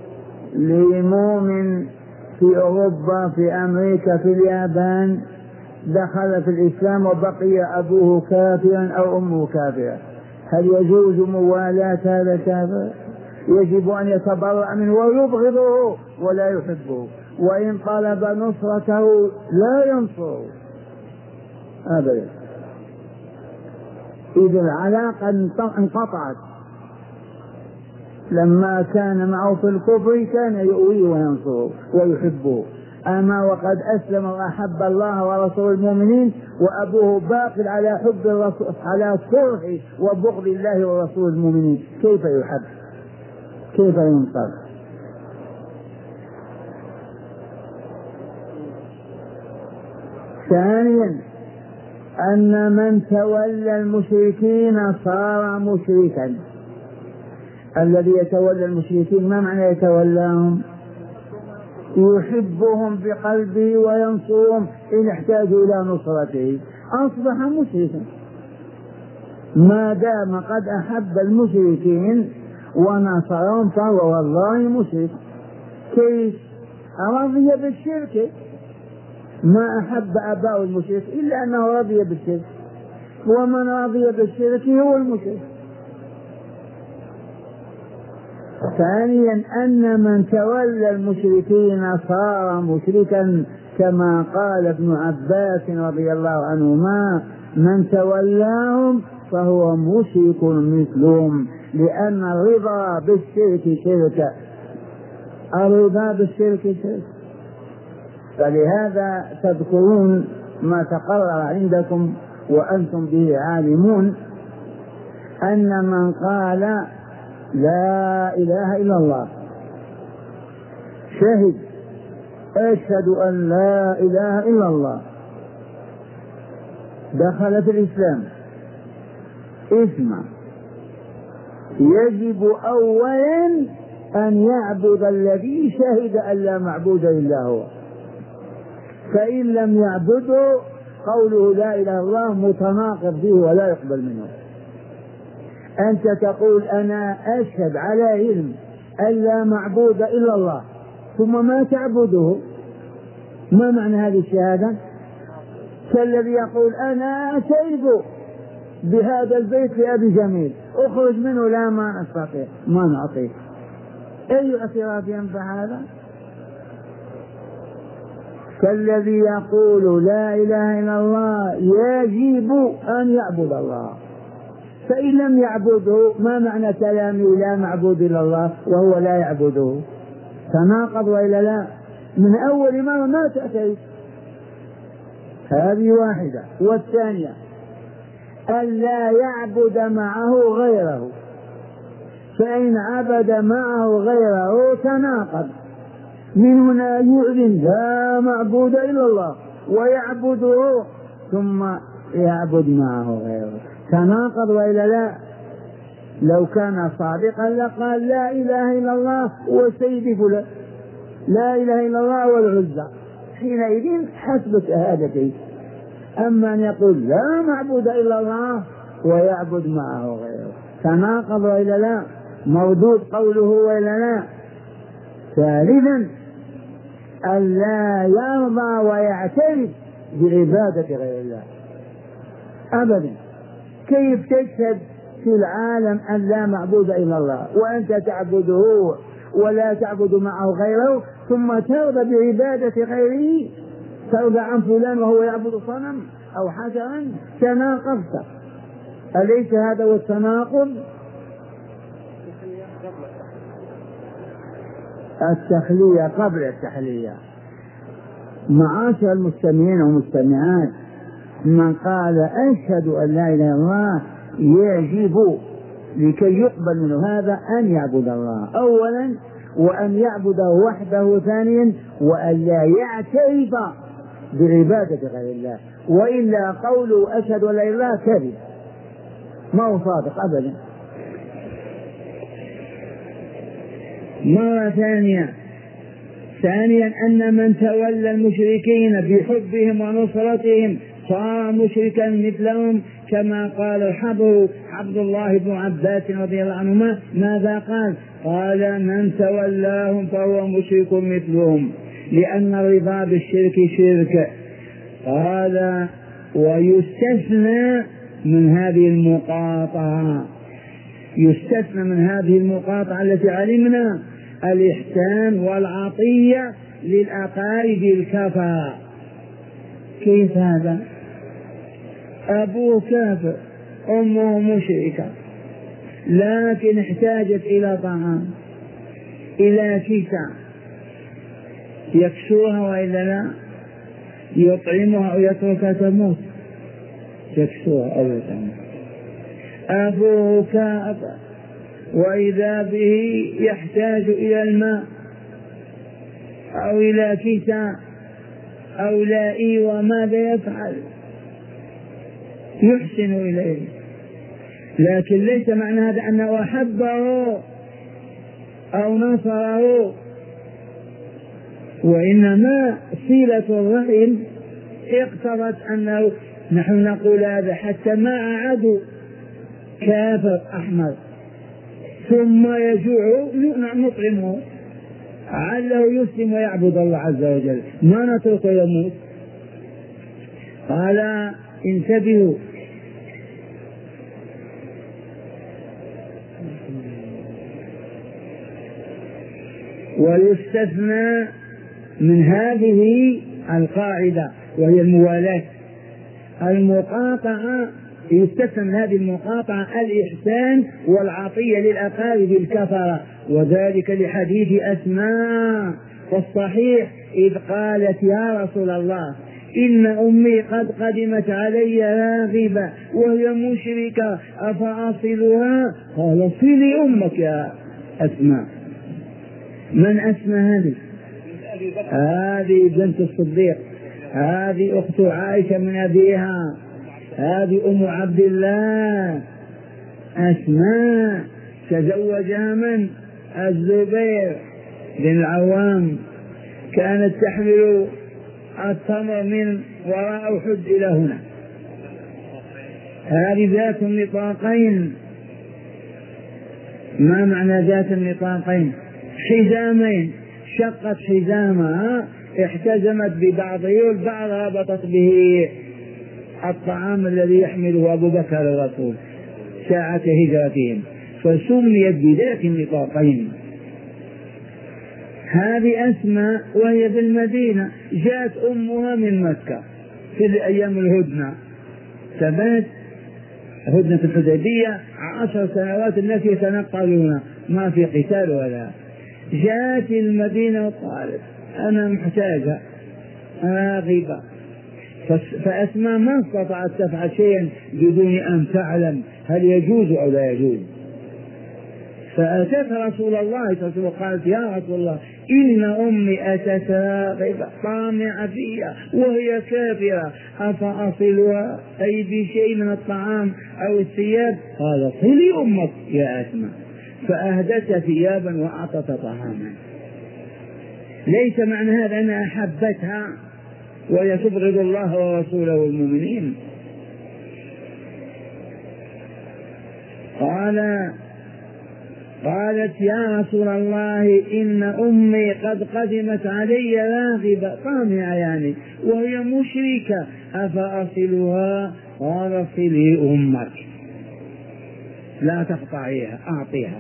لمؤمن في أوروبا في أمريكا في اليابان دخل في الإسلام وبقي أبوه كافرا أو أمه كافرة، هل يجوز موالاة هذا الكافر؟ يجب أن يتبرأ منه ويبغضه ولا يحبه، وإن طلب نصرته لا ينصره أبدا. إذا العلاقة انقطعت. لما كان معه في الكفر كان يؤويه وينصره ويحبه، أما وقد أسلم وأحب الله ورسول المؤمنين وأبوه باقي على حب الرسول على كره وبغض الله ورسول المؤمنين، كيف يحب؟ كيف ينصر؟ ثانيا أن من تولى المشركين صار مشركا. الذي يتولى المشركين ما معنى يتولاهم؟ يحبهم بقلبه وينصرهم إن احتاجوا إلى نصرته، أصبح مشركا. ما دام قد أحب المشركين ونصرهم فهو والله مشرك. كيف؟ رضي بالشرك. ما أحب أباء المشرك إلا أنه رضي بالشرك، ومن رضي بالشرك هو المشرك. ثانيا أن من تولى المشركين صار مشركا، كما قال ابن عباس رضي الله عنهما: من تولاهم فهو مشرك مثلهم، لأن الرضا بالشرك شرك. الرضا بالشرك شرك. فلهذا تذكرون ما تقرر عندكم وأنتم به عالمون أن من قال لا إله إلا الله شهد أشهد أن لا إله إلا الله دخل في الإسلام. اسمع، يجب أولا أن يعبد الذي شهد أن لا معبود إلا هو، فإن لم يعبده قوله لا إله إلا الله متناقض به ولا يقبل منه. أنت تقول أنا أشهد على علم أن لا معبود إلا الله ثم ما تعبده، ما معنى هذه الشهادة؟ كالذي يقول أنا أتيب بهذا البيت لأبي جميل أخرج منه، لا ما أستطيع ما نعطيه. أي اعتراف ينفع هذا؟ كالذي يقول لا إله إلا الله يجب أن يعبد الله، فإن لم يعبده ما معنى كلامه لا معبود إلا الله وهو لا يعبده؟ تناقض وإلا لا؟ من أول مرة ما تأتي. هذه واحدة. والثانية أن لا يعبد معه غيره، فإن عبد معه غيره تناقض. من هنا يعلن لا معبود إلا الله ويعبده ثم يعبد معه غيره، تناقض وإلا لا؟ لو كان صادقا لقال لا إله إلا الله وسيد فلان، لا إله إلا الله والعزى، حينئذ حسب شهادته. أما أن يقول لا معبود إلا الله ويعبد معه غيره، تناقض وإلا لا؟ موجود قوله وإلا لا؟ ثالثا أن لا يرضى ويعترف بعبادة غير الله أبدا. كيف تشهد في العالم أن لا معبود إلا الله وأنت تعبده ولا تعبد معه غيره، ثم ترضى بعبادة غيره، ترضى عن فلان وهو يعبد صنم أو حجرا؟ تناقضت. أليس هذا هو التناقض؟ التخلية قبل التحلية. معاشر المستمعين والمستمعات، من قال أشهد أن لا إله إلا الله يجب لكي يقبل منه هذا أن يعبد الله أولا، وأن يعبده وحده ثانيا، وأن لا يعترف بعبادة غير الله، وإلا قوله أشهد أن لا إله إلا الله كذب، ما هو صادق أبدا. مرة ثانيا أن من تولى المشركين بحبهم ونصرتهم صار مشركا مثلهم، كما قال الحبر عبد الله بن عباس رضي الله عنهما. ماذا قال؟ قال من تولاهم فهو مشرك مثلهم، لأن الرضا بالشرك شرك. قال ويستثنى من هذه المقاطعة، يستثنى من هذه المقاطعة التي علمنا الإحسان والعطية للأقارب الكفر. كيف هذا؟ أبوه كافر أمه مشركة، لكن احتاجت إلى طعام إلى كساء يكسوها وإلا لا؟ يطعمها أو يتركها تموت؟ يكسوها أو يطعمها. أبوه كافر وإذا به يحتاج إلى الماء أو إلى كساء أو لاء، وماذا يفعل؟ يحسن إليه، لكن ليس معنى هذا أنه أحبه أو نصره وإنما صلة الرحم اقتضت أنه نحن نقول هذا حتى مع عدو كافر أحمر ثم يجوع نطعمه عله يسلم ويعبد الله عز وجل، ما نتركه يموت. قال انتبهوا، ويستثنى من هذه القاعدة وهي الموالاة المقاطعة، يستثنى من هذه المقاطعة الإحسان والعطية للأقارب الكفرة، وذلك لحديث أسماء والصحيح إذ قالت يا رسول الله إن أمي قد قدمت علي راغبة وهي مشركة أفأصلها؟ قال صلي أمك يا أسماء. من أسماء هذه؟ هذه بنت الصديق، هذه أخت عائشة من أبيها، هذه أم عبد الله. أسماء تزوجها من؟ الزبير بن العوام، كانت تحمل التمر من وراء أحد إلى هنا. هذه ذات النطاقين. ما معنى ذات النطاقين؟ حزامين، شقت حزامها احتزمت ببعضه والبعض ربطت به الطعام الذي يحمله أبو بكر الرسول ساعة هجرتهم، فسميت بذات النطاقين. هذه أسماء وهي في المدينة، جاءت أمها من مكة في أيام الهدنة، ثبات هدنة الحديبية 10 سنوات الناس يتنقلون ما في قتال ولا. جاءت المدينة وقالت أنا محتاجة راغبة، فأسماء ما استطاعت تفعل شيئا بدون أن تعلم هل يجوز أو لا يجوز، فأتت رسول الله صلى الله عليه وسلم وقالت يا رسول الله إن أمي أتت راغبة طامعة فيها وهي كافرة أفأصلها؟ أي بشيء من الطعام أو الثياب؟ قال صلي أمك يا أسماء، فأهدت ثيابا وأعطت طعاما. ليس معنى هذا أنها أحبتها وهي تبغض الله ورسوله والمؤمنين. قالت يا رسول الله إن أمي قد قدمت علي راغبة طامعة يعني وهي مشركة أفأصلها؟ قال صلي أمك لا تقطعيها أعطيها.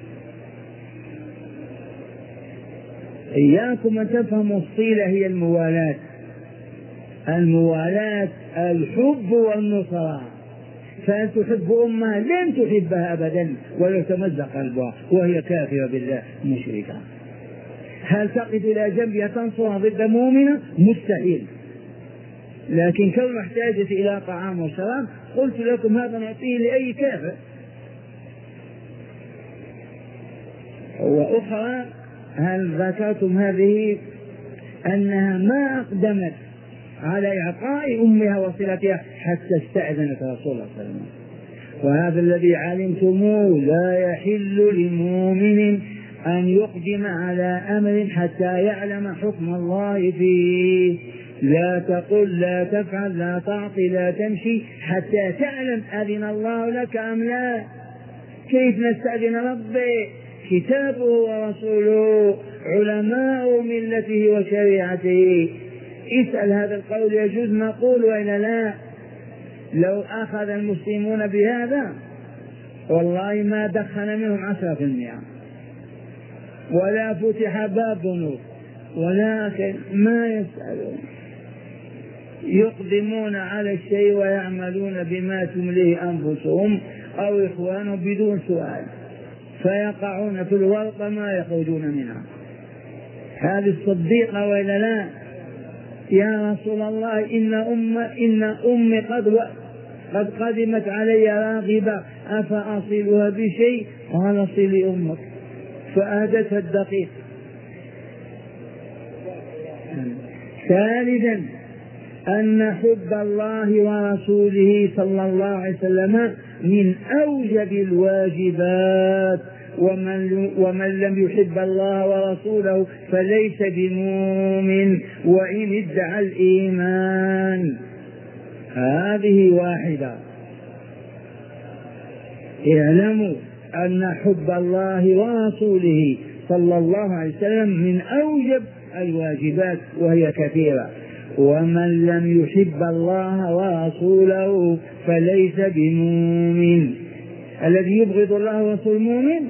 إياكم أن تفهموا الصلة هي الموالاة. الموالاة الحب والنصرة، فأن تحب أمها لن تحبها أبدا ولو تمزق قلبها وهي كافرة بالله مشركة. هل تقف إلى جنبها تنصرها ضد مؤمنة؟ مستحيل. لكن كون محتاجة إلى طعام وشراب قلت لكم هذا نعطيه لأي كافر. وأخرى هل ذكرتم هذه أنها ما أقدمت على إعطاء أمها وصلتها حتى استأذنت رسول الله صلى الله عليه وسلم، وهذا الذي علمتموه لا يحل لمؤمن أن يقدم على أمر حتى يعلم حكم الله فيه. لا تقل لا تفعل لا تعطي لا تمشي حتى تعلم أذن الله لك أم لا. كيف نستأذن ربي؟ كتابه ورسوله، علماء ملته وشريعته. اسأل هذا القول يجوز نقول وإلا لا؟ لو أخذ المسلمون بهذا والله ما دخن منهم 10% ولا فتح باب ذنوب، ولكن ما يسألون، يقدمون على الشيء ويعملون بما تمليه أنفسهم أو إخوانهم بدون سؤال، فيقعون في الورطة ما يخرجون منها. هذه الصديقة وإلا لا؟ يا رسول الله إن أمي قد قدمت علي راغبة أفأصلها بشيء؟ قال صلي أمك، فأهدتها الدقيق. ثالثا أن حب الله ورسوله صلى الله عليه وسلم من أوجب الواجبات ومن لم يحب الله ورسوله فليس بمؤمن وإن ادعى الإيمان. هذه واحدة. اعلموا أن حب الله ورسوله صلى الله عليه وسلم من أوجب الواجبات وهي كثيرة. ومن لم يحب الله ورسوله فليس بمؤمن. الذي يبغض الله ورسوله مؤمن.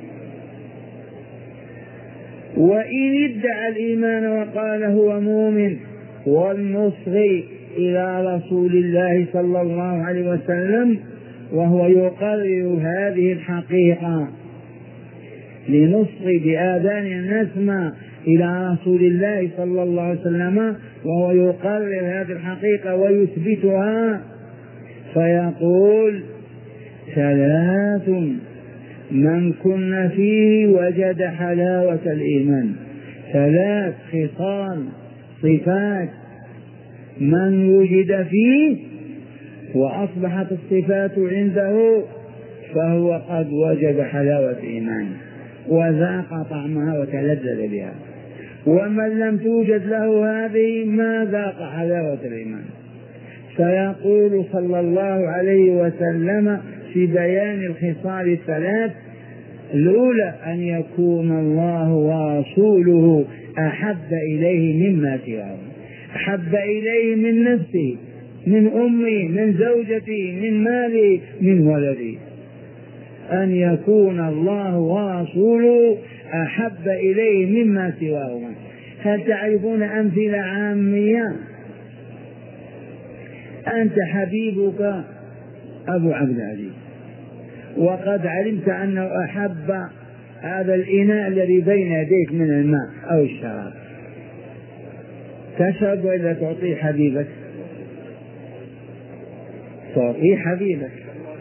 وإن ادعى الإيمان وقال هو مؤمن. والنصر إلى رسول الله صلى الله عليه وسلم وهو يقرر هذه الحقيقة، لنصر بآذان نسمع إلى رسول الله صلى الله عليه وسلم وهو يقرر هذه الحقيقة ويثبتها، فيقول: ثلاث من كن فيه وجد حلاوة الإيمان. ثلاث خصال صفات من وجد فيه وأصبحت الصفات عنده فهو قد وجد حلاوة الإيمان وذاق طعمها وتلذذ بها. ومن لم توجد له هذه ما ذاق حلاوة الإيمان. فيقول صلى الله عليه وسلم في بيان الخصال الثلاث: الأولى أن يكون الله ورسوله أحب إليه مما سواه، أحب إليه من نفسه، من أمي، من زوجتي، من مالي، من ولدي. أن يكون الله ورسوله أحب إليه مما سواهما. هل تعرفون أمثلة عامية؟ أنت حبيبك أبو عبد العزيز، وقد علمت أنه أحب هذا الإناء الذي بين يديك من الماء أو الشراب، تشرب وإلا تعطيه حبيبك؟ تعطيه حبيبك.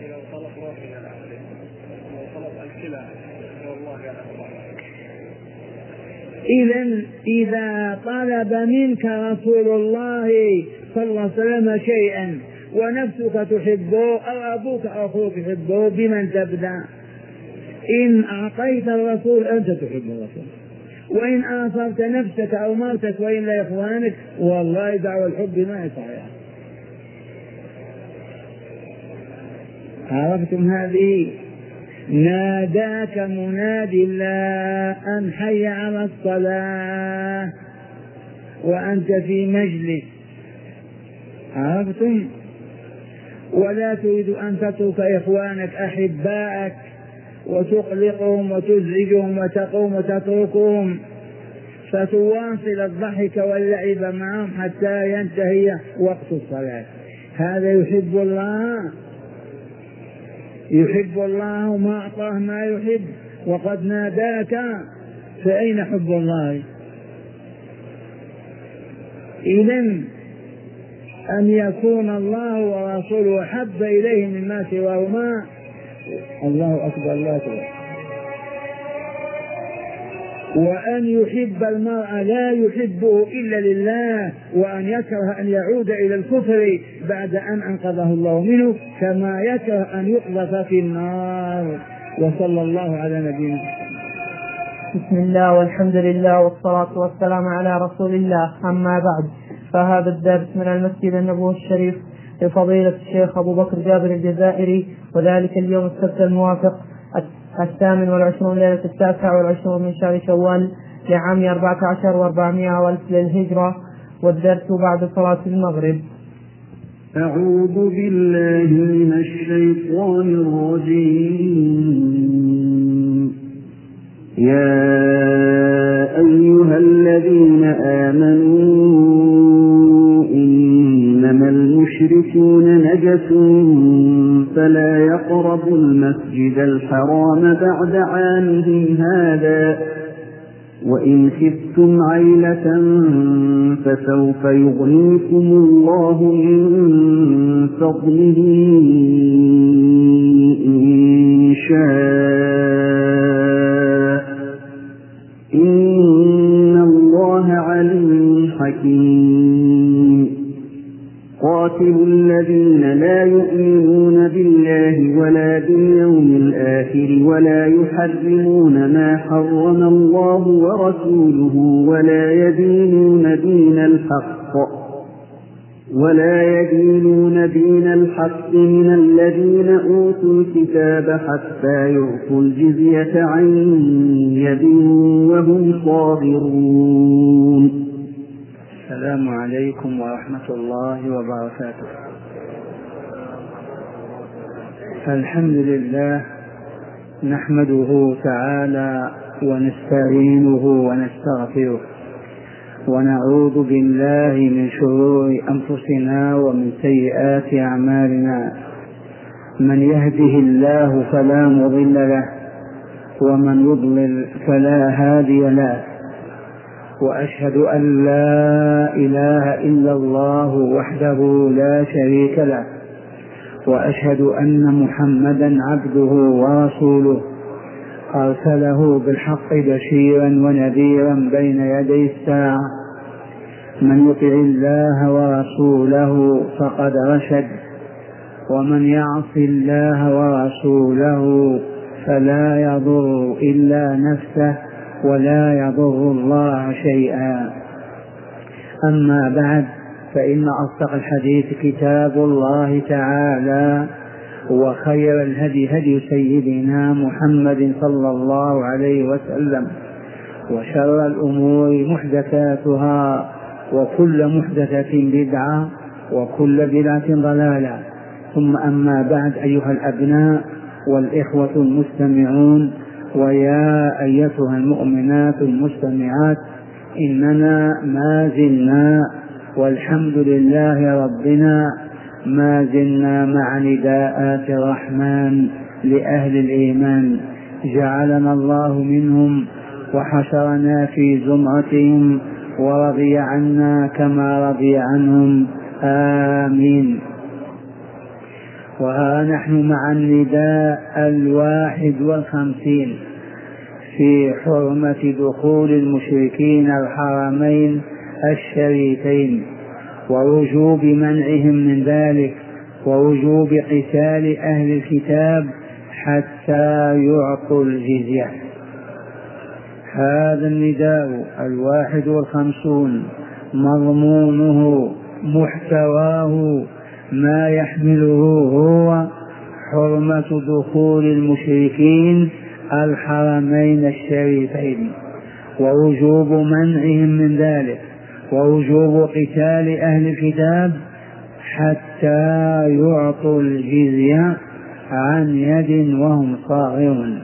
إذا طلب منك رسول الله صلى الله عليه وسلم شيئا ونفسك تحبه أو أبوك أو أخوك يحبه، بمن تبدأ؟ إن أعطيت الرسول أنت تحب الرسول، وإن آثرت نفسك أو مرتك وإلا إخوانك، والله دعوى الحب ما يصحيح. عرفتم هذه؟ ناداك مناد الله أن حي على الصلاة وأنت في مجلس، عرفتم؟ ولا تريد أن تترك إخوانك أحبائك وتقلقهم وتزعجهم وتقوم وتتركهم، فتواصل الضحك واللعب معهم حتى ينتهي وقت الصلاة. هذا يحب الله؟ يحب الله ما أعطاه ما يحب وقد ناداك، فأين حب الله؟ إذن أن يكون الله ورسوله أحب إليه مما سواهما. الله أكبر، الله أكبر. وأن يحب المرء لا يحبه إلا لله، وأن يكره أن يعود إلى الكفر بعد أن أنقذه الله منه، كما يكره أن يقذف في النار. وصلى الله على نبينا. بسم الله والحمد لله والصلاة والسلام على رسول الله. أما بعد، فهذا الدرس من المسجد النبوي الشريف لفضيلة الشيخ أبو بكر جابر الجزائري، وذلك اليوم السبت الموافق 28 ليلة 29 من شهر شوال لعام 14 و400 للهجرة، والدرس بعد صلاة المغرب. أعوذ بالله من الشيطان الرجيم. يا أيها الذين آمنوا إنما المشركون نجس فلا يقربوا المسجد الحرام بعد عامهم هذا، وإن خفتم عيلة فسوف يغنيكم الله من فضله إن شاء، إن الله عليم حكيم. قاتلوا الذين لا يؤمنون بالله ولا باليوم الآخر ولا يحرمون الله ورسوله ولا يدينون دين الحق من الذين أوتوا الكتاب حتى يعطوا الجزية عن يد وهم صاغرون. السلام عليكم ورحمة الله وبركاته. الحمد لله نحمده تعالى ونستعينه ونستغفره ونعوذ بالله من شرور أنفسنا ومن سيئات أعمالنا. من يهده الله فلا مضل له ومن يضلل فلا هادي له، وأشهد أن لا إله إلا الله وحده لا شريك له، وأشهد أن محمدا عبده ورسوله أرسله بالحق بشيرا ونذيرا بين يدي الساعة. من يطع الله ورسوله فقد رشد، ومن يعص الله ورسوله فلا يضر إلا نفسه ولا يضر الله شيئا. أما بعد، فإن أصدق الحديث كتاب الله تعالى، وخير الهدي هدي سيدنا محمد صلى الله عليه وسلم، وشر الأمور محدثاتها، وكل محدثة بدعة، وكل بدعة ضلالة. ثم أما بعد، أيها الأبناء والإخوة المستمعون، ويا أيتها المؤمنات المستمعات، إننا ما زلنا والحمد لله ربنا ما زلنا مع نداءات الرحمن لأهل الإيمان، جعلنا الله منهم وحشرنا في زمرتهم ورضي عنا كما رضي عنهم، آمين. وها نحن مع النداء 51 في حرمة دخول المشركين الحرمين الشريفين، ووجوب منعهم من ذلك، ووجوب قتال أهل الكتاب حتى يعطوا الجزية. هذا النداء 51 مضمونه محتواه ما يحمله هو حرمة دخول المشركين الحرمين الشريفين، ووجوب منعهم من ذلك، ووجوب قتال أهل الكتاب حتى يعطوا الجزية عن يد وهم صاغرون.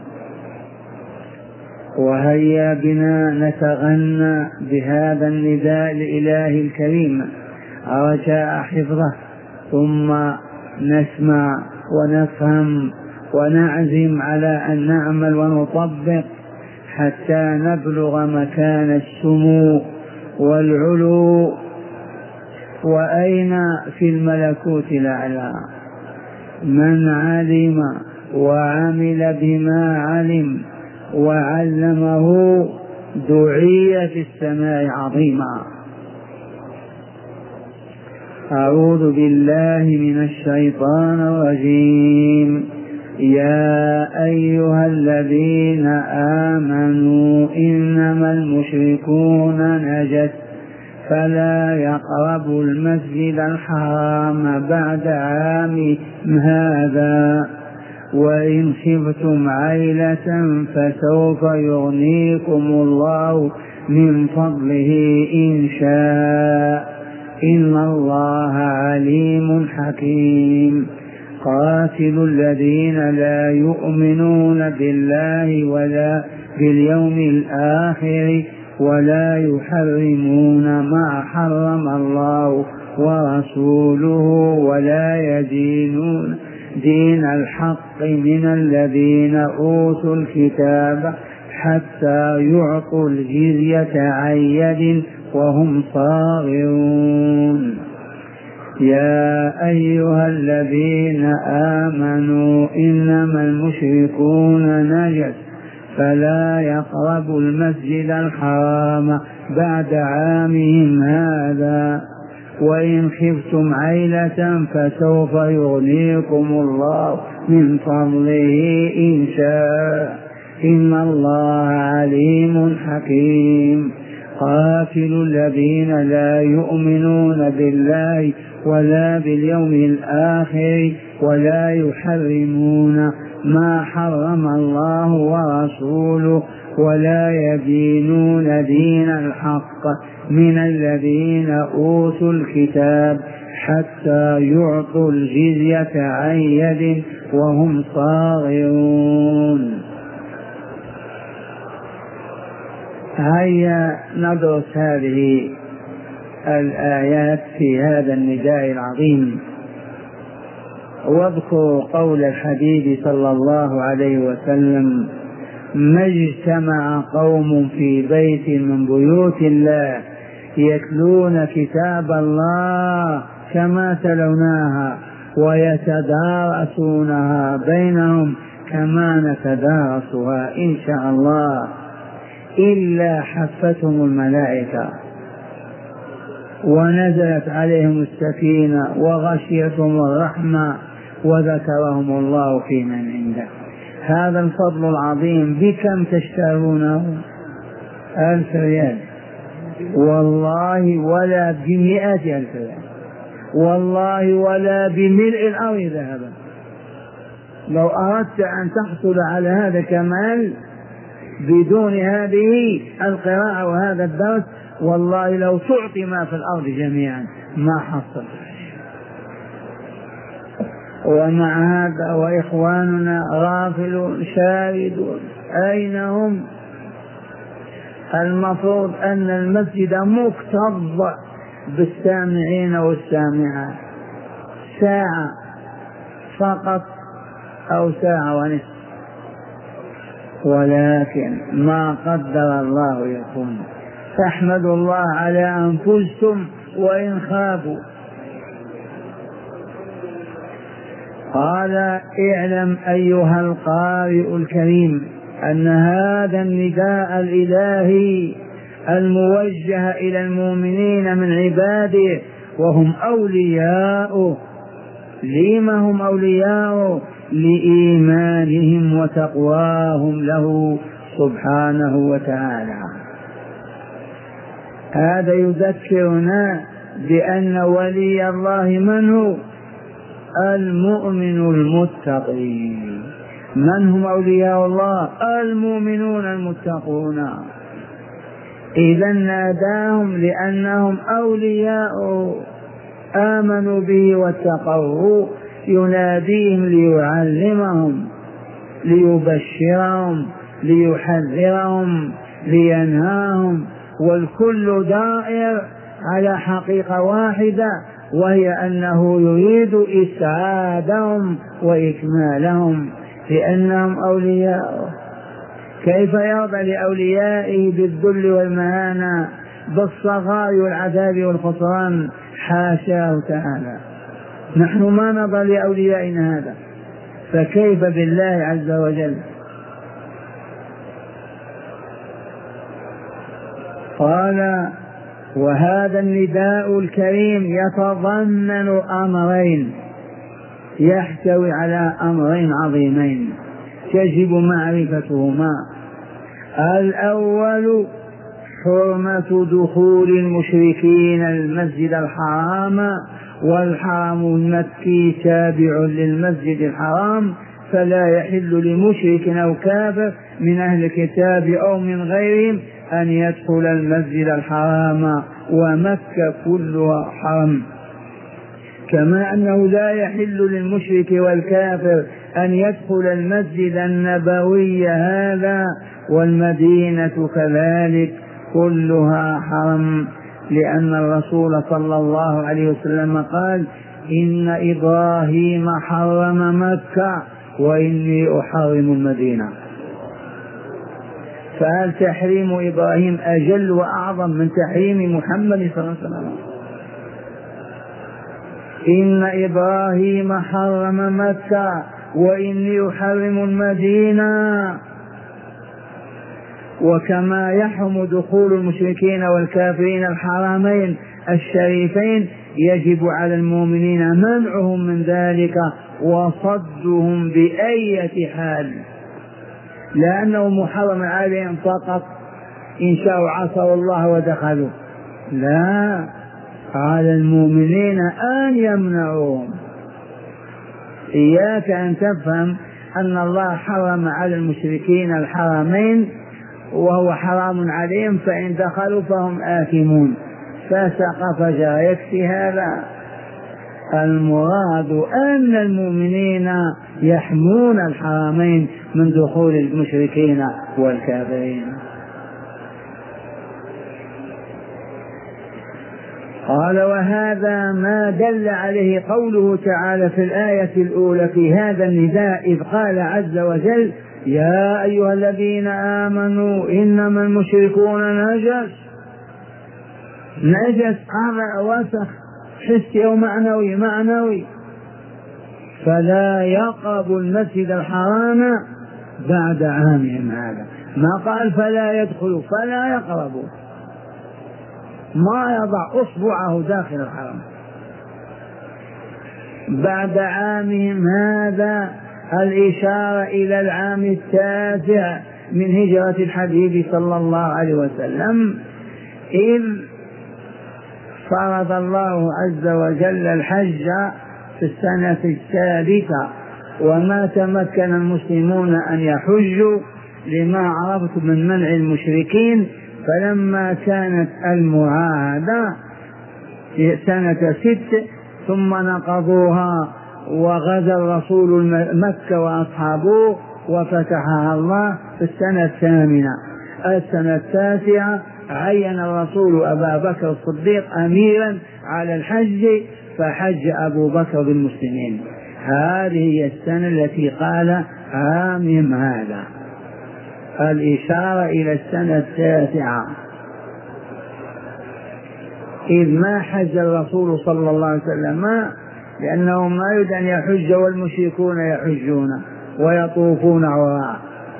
وهيا بنا نتغنى بهذا النداء لإله الكريم رجاء حفظه، ثم نسمع ونفهم ونعزم على أن نعمل ونطبق حتى نبلغ مكان السمو والعلو، وأين في الملكوت الأعلى. من علم وعمل بما علم وعلمه دعي في السماء عظيما. أعوذ بالله من الشيطان الرجيم. يا أيها الذين آمنوا إنما المشركون نجس فلا يقربوا المسجد الحرام بعد عام هذا، وإن خفتم عيلة فسوف يغنيكم الله من فضله إن شاء، إن الله عليم حكيم. قاتلوا الذين لا يؤمنون بالله ولا باليوم الآخر ولا يحرمون ما حرم الله ورسوله ولا يدينون دين الحق من الذين أوتوا الكتاب حتى يعطوا الجزية عن يد وهم صاغرون. يا أيها الذين آمنوا إنما المشركون نجس فلا يقربوا المسجد الحرام بعد عامهم هذا، وإن خفتم عيلة فسوف يغنيكم الله من فضله إن شاء، إن الله عليم حكيم. قاتلوا الذين لا يؤمنون بالله ولا باليوم الآخر ولا يحرمون ما حرم الله ورسوله ولا يدينون دين الحق من الذين أوتوا الكتاب حتى يعطوا الجزية عن يد وهم صاغرون. هيا ندرس هذه الآيات في هذا النداء العظيم، واذكر قول الحبيب صلى الله عليه وسلم: ما اجتمع قوم في بيت من بيوت الله يتلون كتاب الله كما تلوناها ويتدارسونها بينهم كما نتدارسها إن شاء الله إلا حفتهم الملائكة ونزلت عليهم السكينة وغشيتهم الرحمة وذكرهم الله في من عنده. هذا الفضل العظيم بكم تشترونه؟ 1000 ريال والله، ولا ب100,000 ريال والله، ولا بملء الأرض ذهبا. لو أردت أن تحصل على هذا كمال بدون هذه القراءة وهذا الدرس، والله لو تعطي ما في الأرض جميعا ما حصل. ومع هذا وإخواننا غافلون شاردون، أين هم؟ المفروض أن المسجد مكتظ بالسامعين والسامعات، ساعة فقط أو ساعة ونصف، ولكن ما قدر الله يكون. فاحمدوا الله على أنفسكم وإن خابوا. قال: اعلم أيها القارئ الكريم أن هذا النداء الإلهي الموجه إلى المؤمنين من عباده وهم أولياؤه. لما هم أولياؤه؟ لإيمانهم وتقواهم له سبحانه وتعالى. هذا يذكرنا بأن ولي الله من هو؟ المؤمن المتقي. من هم أولياء الله؟ المؤمنون المتقون. إذا ناداهم لأنهم أولياء آمنوا به واتقوه، يناديهم ليعلمهم، ليبشرهم، ليحذرهم، لينهاهم، والكل دائر على حقيقة واحدة، وهي أنه يريد إسعادهم وإكمالهم لأنهم أولياء. كيف يرضى لأوليائه بالذل والمهانة بالصغار والعذاب والخسران؟ حاشاه تعالى. نحن ما نرضى لأوليائنا هذا، فكيف بالله عز وجل؟ قال: وهذا النداء الكريم يتضمن أمرين، يحتوي على أمرين عظيمين يجب معرفتهما. الأول حرمة دخول المشركين المسجد الحرام، والحرم المكي تابع للمسجد الحرام، فلا يحل لمشرك أو كافر من أهل الكتاب أو من غيرهم أن يدخل المسجد الحرام، ومكة كلها حرم. كما أنه لا يحل للمشرك والكافر أن يدخل المسجد النبوي هذا، والمدينة كذلك كلها حرم، لأن الرسول صلى الله عليه وسلم قال: إن إبراهيم حرم مكة وإني أحرم المدينة. فهل تحريم إبراهيم أجل وأعظم من تحريم محمد صلى الله عليه وسلم؟ إن إبراهيم حرم مكة وإني أحرم المدينة. وكما يحرم دخول المشركين والكافرين الحرمين الشريفين، يجب على المؤمنين منعهم من ذلك وصدهم بأية حال. لأنه محرم عليهم فقط، إن شاءوا عصوا الله ودخلوا، لا، على المؤمنين أن يمنعوهم. إياك أن تفهم أن الله حرم على المشركين الحرمين وهو حرام عليهم، فإن دخلوا فهم آثمون، فسق فجر، يكفي هذا. المراد أن المؤمنين يحمون الحرمين من دخول المشركين والكافرين. قال: وهذا ما دل عليه قوله تعالى في الآية الأولى في هذا النداء، إذ قال عز وجل: يا أيها الذين آمنوا إنما المشركون نجس. نجس هذا وسخ حسي ومعنوي، فلا يقرب المسجد الحرام بعد عامهم هذا. ما قال فلا يدخلوا، فلا يقربوا، ما يضع أصبعه داخل الحرم بعد عامهم هذا. الإشارة إلى العام التاسع من هجرة الحبيب صلى الله عليه وسلم، إذ فرض الله عز وجل الحج في السنة الثالثة، وما تمكن المسلمون أن يحجوا لما عرفت من منع المشركين. فلما كانت المعاهدة في سنة 6 ثم نقضوها، وغزا الرسول مكة وأصحابه وفتحها الله في السنة 8. السنة 9 عين الرسول أبا بكر الصديق أميرا على الحج، فحج أبو بكر بالمسلمين. هذه هي السنة التي قال عامهم هذا، الإشارة إلى السنة 9، إذ ما حج الرسول صلى الله عليه وسلم لأنه ما يريد أن يحج والمشركون يحجون ويطوفون عراء.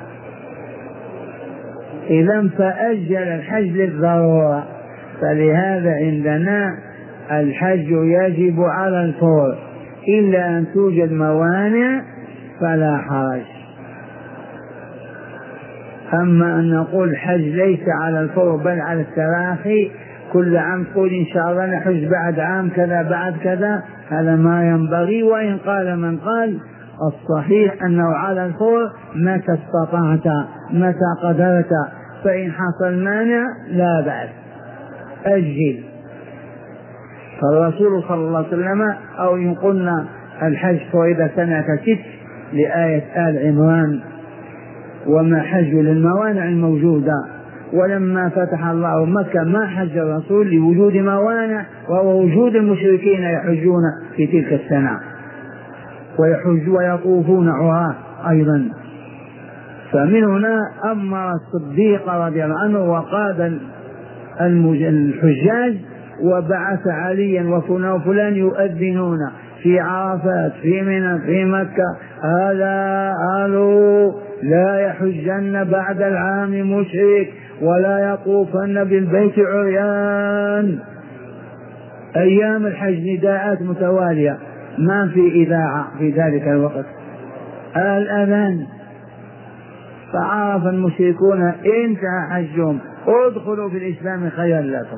إذا فأجل الحج للضرورة، فلهذا عندنا الحج يجب على الفور، إلا أن توجد موانع فلا حرج. أما أن نقول الحج ليس على الفور بل على التراخي، كل عام تقول إن شاء الله نحج بعد عام كذا بعد كذا، هذا ما ينبغي. وإن قال من قال، الصحيح أنه على الفور متى استطعت متى قدرت، فإن حصل مانع لا بأس أجل. فالرسول صلى الله عليه وسلم أو إن قلنا الحج فرض سنة 6 لآية آل عمران: وما حج للموانع الموجودة. ولما فتح الله مكة ما حج الرسول لوجود موانع، وهو وجود المشركين يحجون في تلك السنة ويطوفون عراة أيضا. فمن هنا أمر الصديق رضي الله عنه وقاد الحجاج، وبعث عليا وفلان يؤذنون في عرفات في منى في مكة: ألا قالوا لا يحجن بعد العام مشرك ولا يطوفن بالبيت عريان. أيام الحج نداءات متوالية، ما في إذاعة في ذلك الوقت، الأذان. فعرف المشركون انتهى حجهم، ادخلوا في الإسلام خيرا لكم.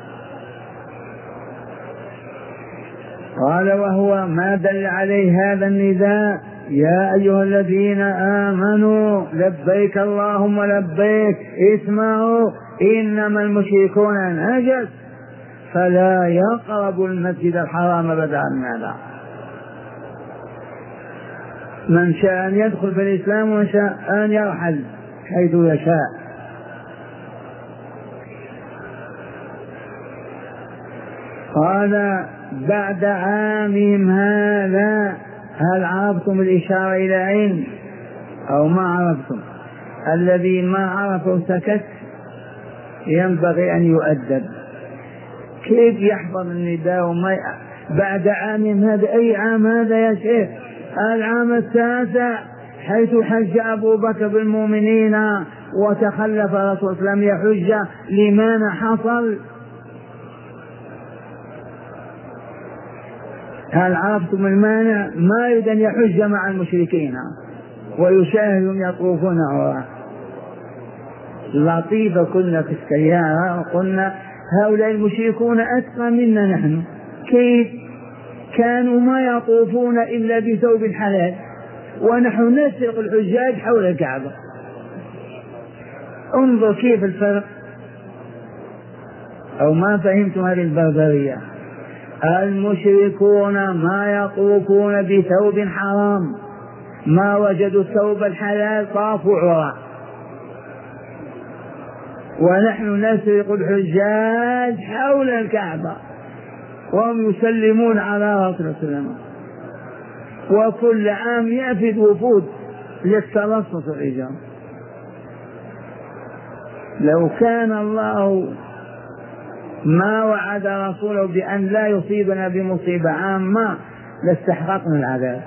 قال: وهو ما دل عليه هذا النداء: يا أيها الذين آمنوا لبيك اللهم لبيك، اسمعوا إنما المشركون نجس فلا يقربوا المسجد الحرام بدءا من هذا. من شاء أن يدخل في الإسلام ومن شاء أن يرحل حيث يشاء. قال: بعد عامهم هذا. هل عرفتم الإشارة إلى عين أو ما عرفتم؟ الذي ما عرفه سكت ينبغي أن يؤدب. كيف يحفظ النداء وما بعد عامهم هذا؟ أي عام هذا يا شيخ؟ العام 9 حيث حج أبو بكر بالمؤمنين وتخلف الرسول صلى الله عليه وسلم يحج لماذا حصل؟ هل عرفتم المانع؟ ما يريد أن يحج مع المشركين ويشاهدون يطوفون عراة. لطيفة كنا في السيارة وقلنا هؤلاء المشركون أتقى منا نحن. كيف كانوا ما يطوفون إلا بثوب حلال، ونحن نسرق الحجاج حول الكعبة. انظر كيف الفرق. أو ما فهمتم هذه البربرية؟ المشركون ما يطوفون بثوب حرام، ما وجدوا الثوب الحلال طافوا عراة، ونحن نسرق الحجاج حول الكعبة وهم يسلمون على رسول الله، وكل عام يأتي وفود للتلصص الرجال. لو كان الله ما وعد رسوله بأن لا يصيبنا بمصيبة عامة لاستحققنا العذاب.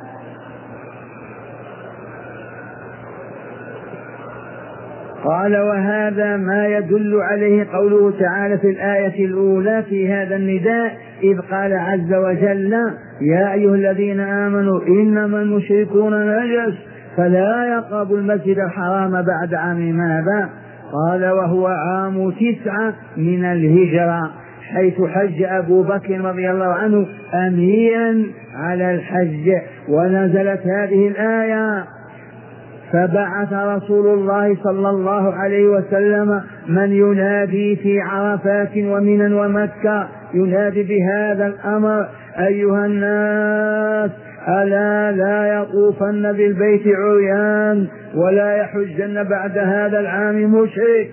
قال: وهذا ما يدل عليه قوله تعالى في الآية الأولى في هذا النداء، إذ قال عز وجل: يا أيها الذين آمنوا إنما المشركون نجس فلا يقربوا المسجد الحرام بعد عام هذا. قال: وهو عام 9 من الهجرة، حيث حج أبو بكر رضي الله عنه أميرا على الحج، ونزلت هذه الآية: فبعث رسول الله صلى الله عليه وسلم من ينادي في عرفات ومنى ومكة، ينادي بهذا الأمر: أيها الناس، ألا لا يطوفن بالبيت عريان ولا يحجن بعد هذا العام مشرك.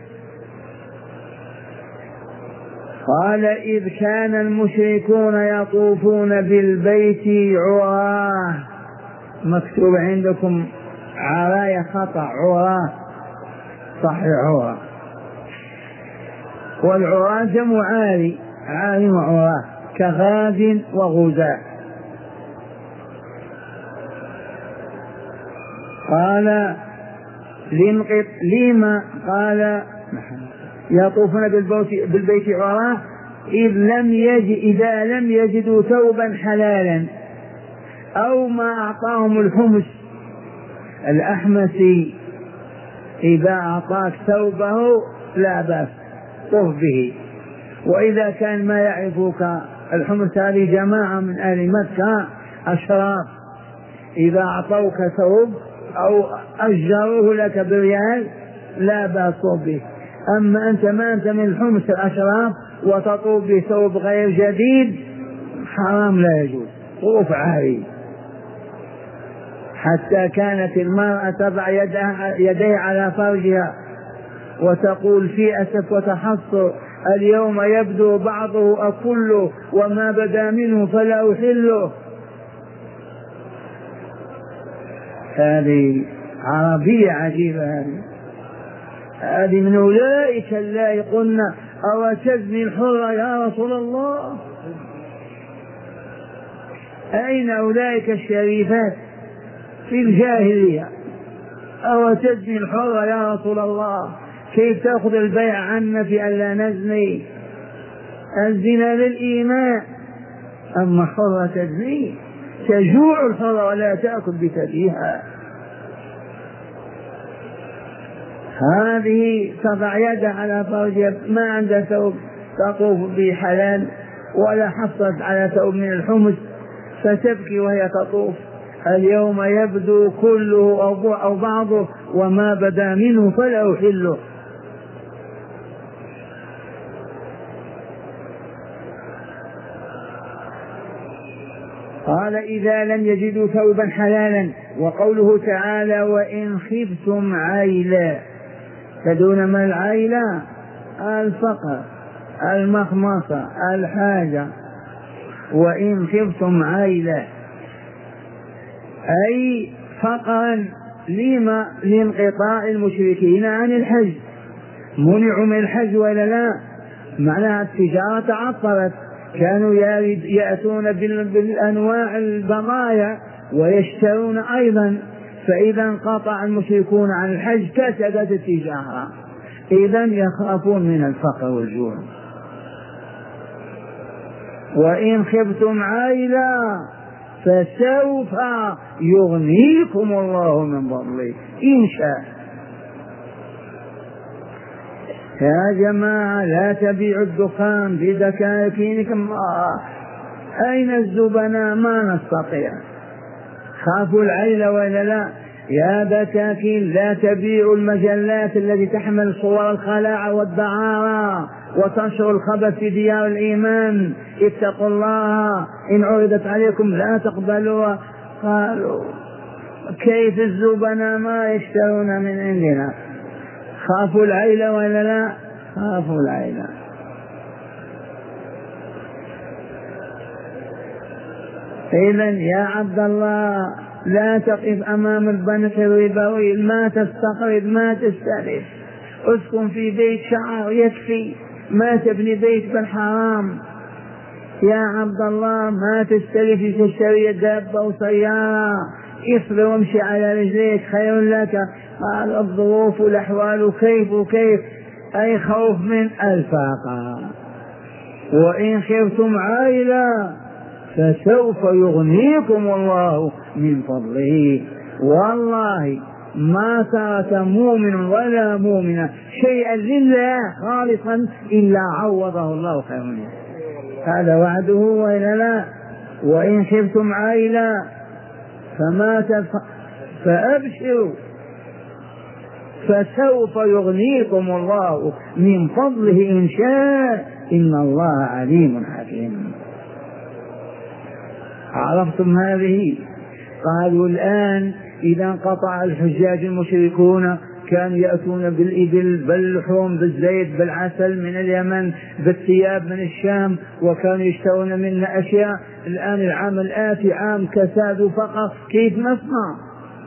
قال: إذ كان المشركون يطوفون بالبيت عراه. مكتوب عندكم عرايا خطأ، عراه صحيح عراه، والعراه جمع عاري، عاري وعراه كغاز وغزاة. قال: لما قال يطوفون بالبيت عراه إذا لم يجدوا ثوبا حلالا أو ما أعطاهم الحمس. الأحمسي إذا أعطاك ثوبه لا بأس طف به، وإذا كان ما يعرفك الحمس هذه جماعة من أهل مكة أشراف، إذا أعطوك ثوب أو أجروه لك بريال لا بأس طف به. أما أنت ما أنت من الحمس الأشراف وتطوف بثوب غير جديد حرام، لا يجوز، طوف عاري. حتى كانت المرأة تضع يديها على فرجها وتقول في أسف وتحصر: اليوم يبدو بعضه أو كله، وما بدا منه فلا أحله. هذه عربية عجيبة، هذه من أولئك اللائي قلنا: أو تزني الحرة يا رسول الله؟ أين أولئك الشريفات في الجاهلية؟ أو تزني الحرة يا رسول الله؟ كيف تأخذ البيع عنا في ألا نزني؟ الزنا للإيمان، أما حرة تزني، تجوع الحرة ولا تأكل بثديها. هذه تضع يدها على فرجها، ما عندها ثوب تطوف به حلال ولا حصلت على ثوب من الحمص، فتبكي وهي تطوف: اليوم يبدو كله أو بعضه، وما بدا منه فلا أحله. قال: إذا لم يجدوا ثوبا حلالا. وقوله تعالى: وإن خفتم عيلا، تدون ما العيلة؟ الفقر، المخمصة، الحاجة. وإن خفتم عيلا أي فقرا لانقطاع المشركين عن الحج، منعوا من الحج ولا لا؟ معناها التجارة تعطلت، كانوا يأتون بالأنواع البضايع ويشترون أيضا، فإذا انقطع المشركون عن الحج كسدت التجارة، إذن يخافون من الفقر والجوع. وإن خفتم عيلا فسوف يغنيكم الله من فضله إن شاء. يا جماعة لا تبيعوا الدخان بدكاكينكم. أين الزبناء؟ ما نستطيع. خافوا العيل ولا لا؟ يا دكاكين لا تبيعوا المجلات التي تحمل صور الخلاعة والدعارة وتنشر الخبث في ديار الإيمان. اتقوا الله، إن عرضت عليكم لا تقبلوها. قالوا كيف الزبناء ما يشترون من عندنا؟ خافوا العيلة ولا لا؟ خافوا العيلة. إذن يا عبد الله لا تقف أمام البنك الربوي، ما تستقرض ما تستلف، اسكن في بيت شعر يكفي، ما تبني بيت بالحرام. يا عبد الله ما تستلف تشتري دابة وسيارة، اصبر وامشي على رجليك خير لك. قال الظروف والأحوال كيف وكيف، أي خوف من الفاقة. وإن خفتم عائلة فسوف يغنيكم الله من فضله. والله ما ترك مؤمن ولا مؤمنة شيئا لله خالصا إلا عوضه الله خيرا منه. هذا وعده وإلا لا؟ وإن خفتم عائلة فأبشروا فسوف يغنيكم الله من فضله إن شاء، إن الله عليم حكيم. عرفتم هذه؟ قالوا الآن إذا انقطع الحجاج المشركون كانوا يأتون بالإبل باللحوم بالزيت بالعسل من اليمن بالثياب من الشام، وكانوا يشترون منا أشياء. الآن العام الآتي عام كساد وفقر، كيف نصنع؟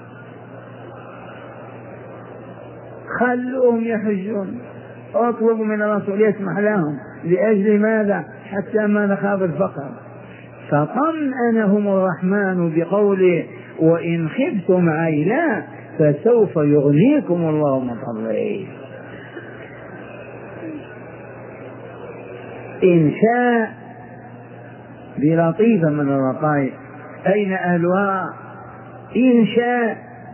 خلوهم يحجون، اطلبوا من الرسول يسمح لهم. لأجل ماذا؟ حتى ما نخاف الفقر. فطمأنهم الرحمن بقوله وإن خفتم عيلا فسوف يغنيكم الله من فضله إن شاء. بلطيفة من اللطائف. أين أهلها؟ إن شاء.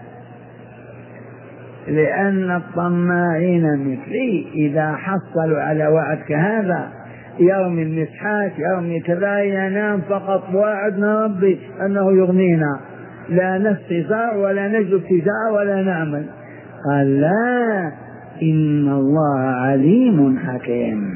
لأن الطماعين مثلي إذا حصلوا على وعد كهذا يرمي المسحات يرمي كذا ينام فقط، وعدنا ربي أنه يغنينا، لا نستزار ولا نجلب تجار ولا نعمل. قال لا، إن الله عليم حكيم،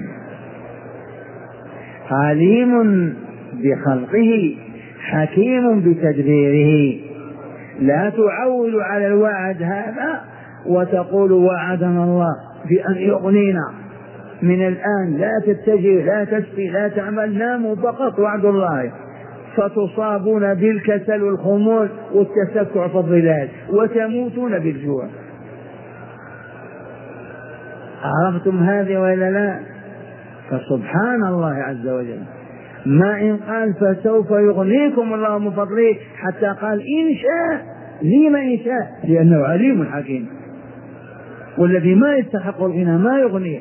عليم بخلقه حكيم بتدبيره. لا تعول على الوعد هذا وتقول وعدنا الله بأن يغنينا من الآن، لا تتجه لا تسقي لا تعمل، ناموا فقط وعد الله، فتصابون بالكسل والخمول والتسكع في الظلال وتموتون بالجوع. عرفتم هذه ولا لا؟ فسبحان الله عز وجل، ما إن قال فسوف يغنيكم الله من فضله حتى قال إن شاء. لما إن شاء؟ لأنه عليم حكيم، والذي ما يستحق الغنى ما يغنيه.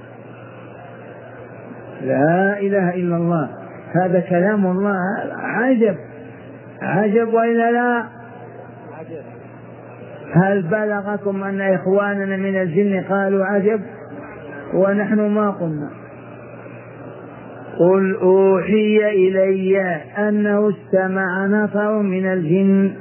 لا إله إلا الله، هذا كلام الله. عجب عجب وإلا لا؟ هل بلغكم أن إخواننا من الجن قالوا عجب ونحن ما قلنا؟ قل أوحي إلي أنه استمع نفر من الجن.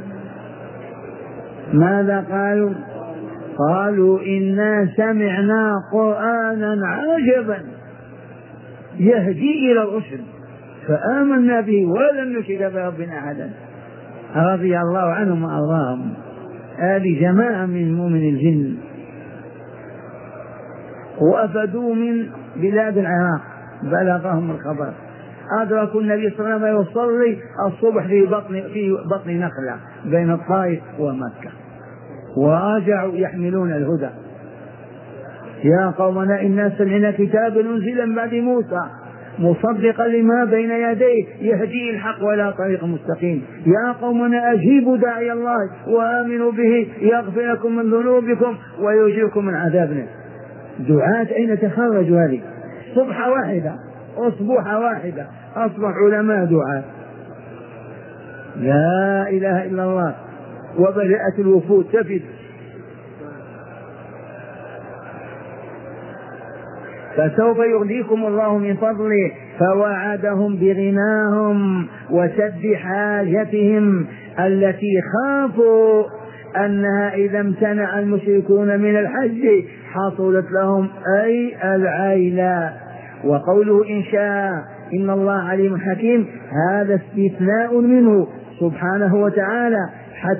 ماذا قالوا؟ قالوا إنا سمعنا قرآنا عجبا يهدي إلى الرشد فآمنا به ولن نشرك بربنا أحدا. رضي الله عنهم وأرضاهم. هذه جماعة من مؤمن الجن وأفدوا من بلاد العراق، بلغهم الخبر، أدركوا النبي صلى الله عليه وسلم يصلي الصبح في بطن نخلة بين الطائف ومكة، ورجعوا يحملون الهدى. يا قومنا إنا سمعنا كتابا أنزل من بعد موسى مصدقا لما بين يديه يهدي الحق ولا طريق مستقيم. يا قومنا أجيبوا داعي الله وآمنوا به يغفر لكم من ذنوبكم ويجيركم من عذابنا. دعاة أين تخرجوا هذه؟ صبحة واحدة أصبح علماء دعاة لا إله إلا الله، وبدأت الوفود تفد. فسوف يغنيكم الله من فضله، فوعدهم بغناهم وسد حاجتهم التي خافوا أنها إذا امتنع المشركون من الحج حصلت لهم أي العيلة. وقوله إن شاء إن الله عليم حكيم هذا استثناء منه سبحانه وتعالى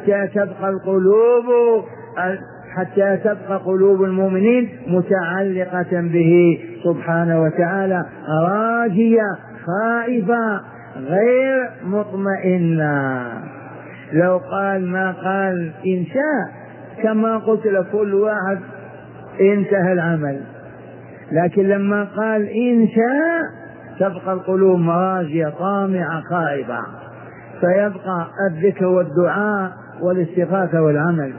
حتى تبقى قلوب المؤمنين متعلقة به سبحانه وتعالى راجية خائفة غير مطمئنة. لو قال ما قال إن شاء كما قلت لكل واحد انتهى العمل، لكن لما قال إن شاء تبقى القلوب راجية طامعة خائفة، فيبقى الذكر والدعاء والاستغاثة والعمل.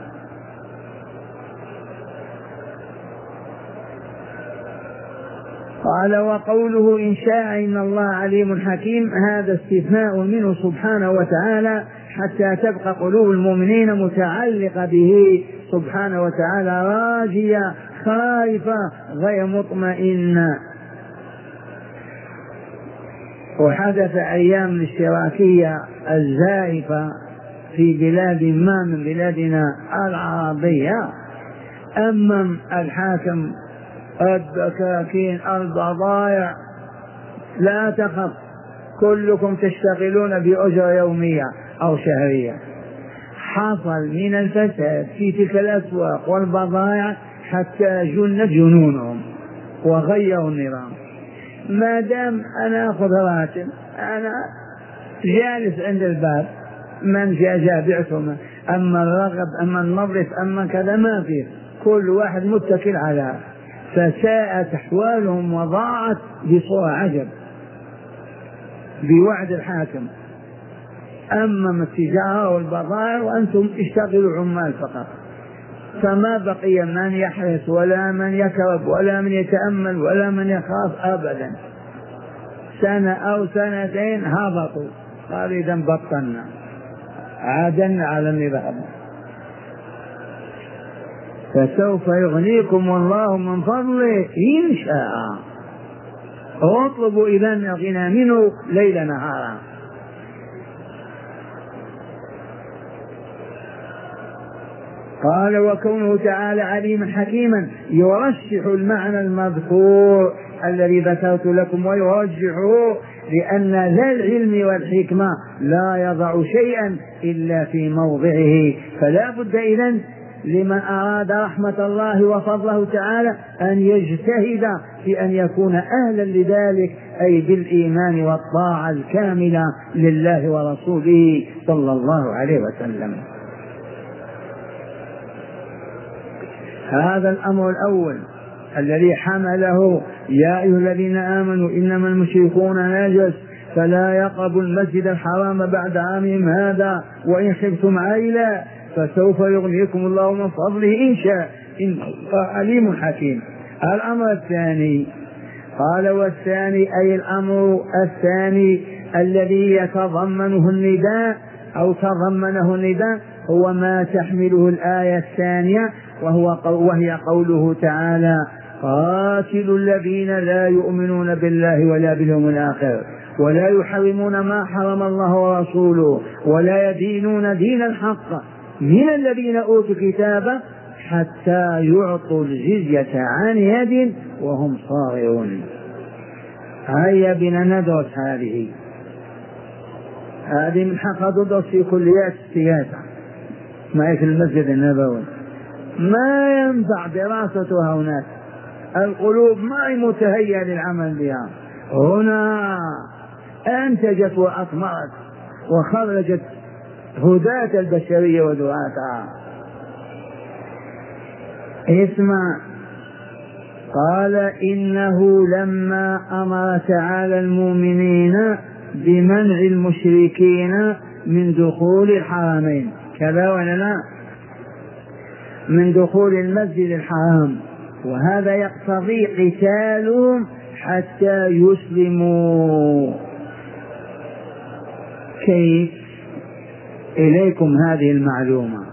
قال وقوله إن شاء إن الله عليم حكيم هذا استثناء منه سبحانه وتعالى حتى تبقى قلوب المؤمنين متعلقة به سبحانه وتعالى راجية خائفة غير مطمئنة. وحدث أيام الاشتراكية الزائفة في بلاد ما من بلادنا العربية، أمم الحاكم الدكاكين البضائع لا تخف كلكم تشتغلون بأجرة يومية أو شهرية. حصل من الفساد في تلك الأسواق والبضائع حتى جنت جنونهم وغيروا النظام. ما دام أنا أخذ راتب أنا جالس عند الباب، من جاء بعتهم، أما الرغب أما النظف أما كذا ما فيه، كل واحد متكل على، فساءت أحوالهم وضاعت بصورة عجب بوعد الحاكم أمم التجارة والبضائع وأنتم اشتغلوا عمال فقط. فما بقي من يحرص ولا من يكرب ولا من يتأمل ولا من يخاف أبدا. سنة أو سنتين هبطوا، قالوا إذا بطلنا عادنا على النظام. فسوف يغنيكم الله من فضله إن شاء. اطلبوا إذا الغنى منه ليل نهارا. قال وكونه تعالى عليما حكيما يرشح المعنى المذكور الذي ذكرت لكم ويرجحه، لأن ذا العلم والحكمة لا يضع شيئا إلا في موضعه. فلا بد إذن لمن أراد رحمة الله وفضله تعالى أن يجتهد في أن يكون أهلا لذلك، أي بالإيمان والطاعة الكاملة لله ورسوله صلى الله عليه وسلم. هذا الأمر الأول الذي حمله يا أيها الذين آمنوا إنما المشركون نجس فلا يقربوا المسجد الحرام بعد عامهم هذا وإن خفتم عيلا فسوف يغنيكم الله من فضله إن شاء إن الله عليم حكيم. الأمر الثاني قال والثاني أي الأمر الثاني الذي يتضمنه النداء أو تضمنه النداء هو ما تحمله الآية الثانية، وهي قوله تعالى قاتلوا الذين لا يؤمنون بالله ولا باليوم الآخر ولا يحرمون ما حرم الله ورسوله ولا يدينون دين الحق من الذين أوتوا الكتاب حتى يعطوا الجزية عن يد وهم صاغرون. هيا بنا ندرس هذه من حق تدرس في كليات السياسة معي في المسجد النبوي، ما ينفع دراستها هناك، القلوب ما هي متهيئة للعمل بها. هنا أنتجت وأثمرت وخرجت هداة البشرية ودعاتها. اسمع، قال إنه لما أمر تعالى المؤمنين بمنع المشركين من دخول الحرمين، كذا ولا لا؟ من دخول المسجد الحرام، وهذا يقتضي قتالهم حتى يسلموا. كيف؟ إليكم هذه المعلومة.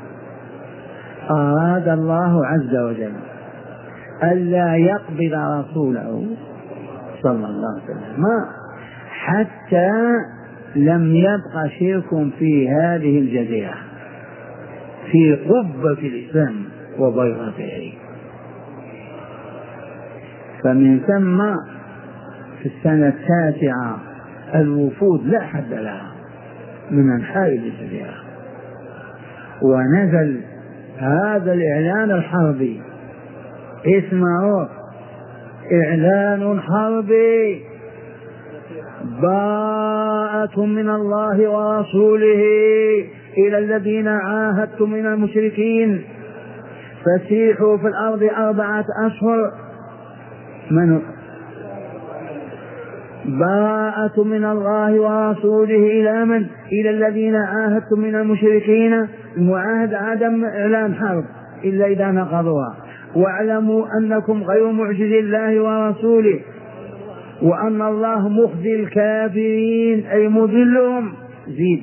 أراد الله عز وجل ألا يقبض رسوله صلى الله عليه وسلم حتى لم يبق شرك في هذه الجزيرة، في قبة الإسلام وبيضته. فمن ثم في السنة 9 الوفود لا حد لها من أنحاء الجزيرة، ونزل هذا الإعلان الحربي. اسمعوا، إعلان حربي: براءة من الله ورسوله إلى الذين عاهدتم من المشركين فسيحوا في الأرض 4 أشهر. براءة من الله ورسوله إلى من؟ إلى الذين عاهدتم من المشركين. المعاهد عدم إعلان حرب إلا إذا نقضوها. واعلموا أنكم غير معجز الله ورسوله وأن الله مخزي الكافرين أي مذلهم. زيد: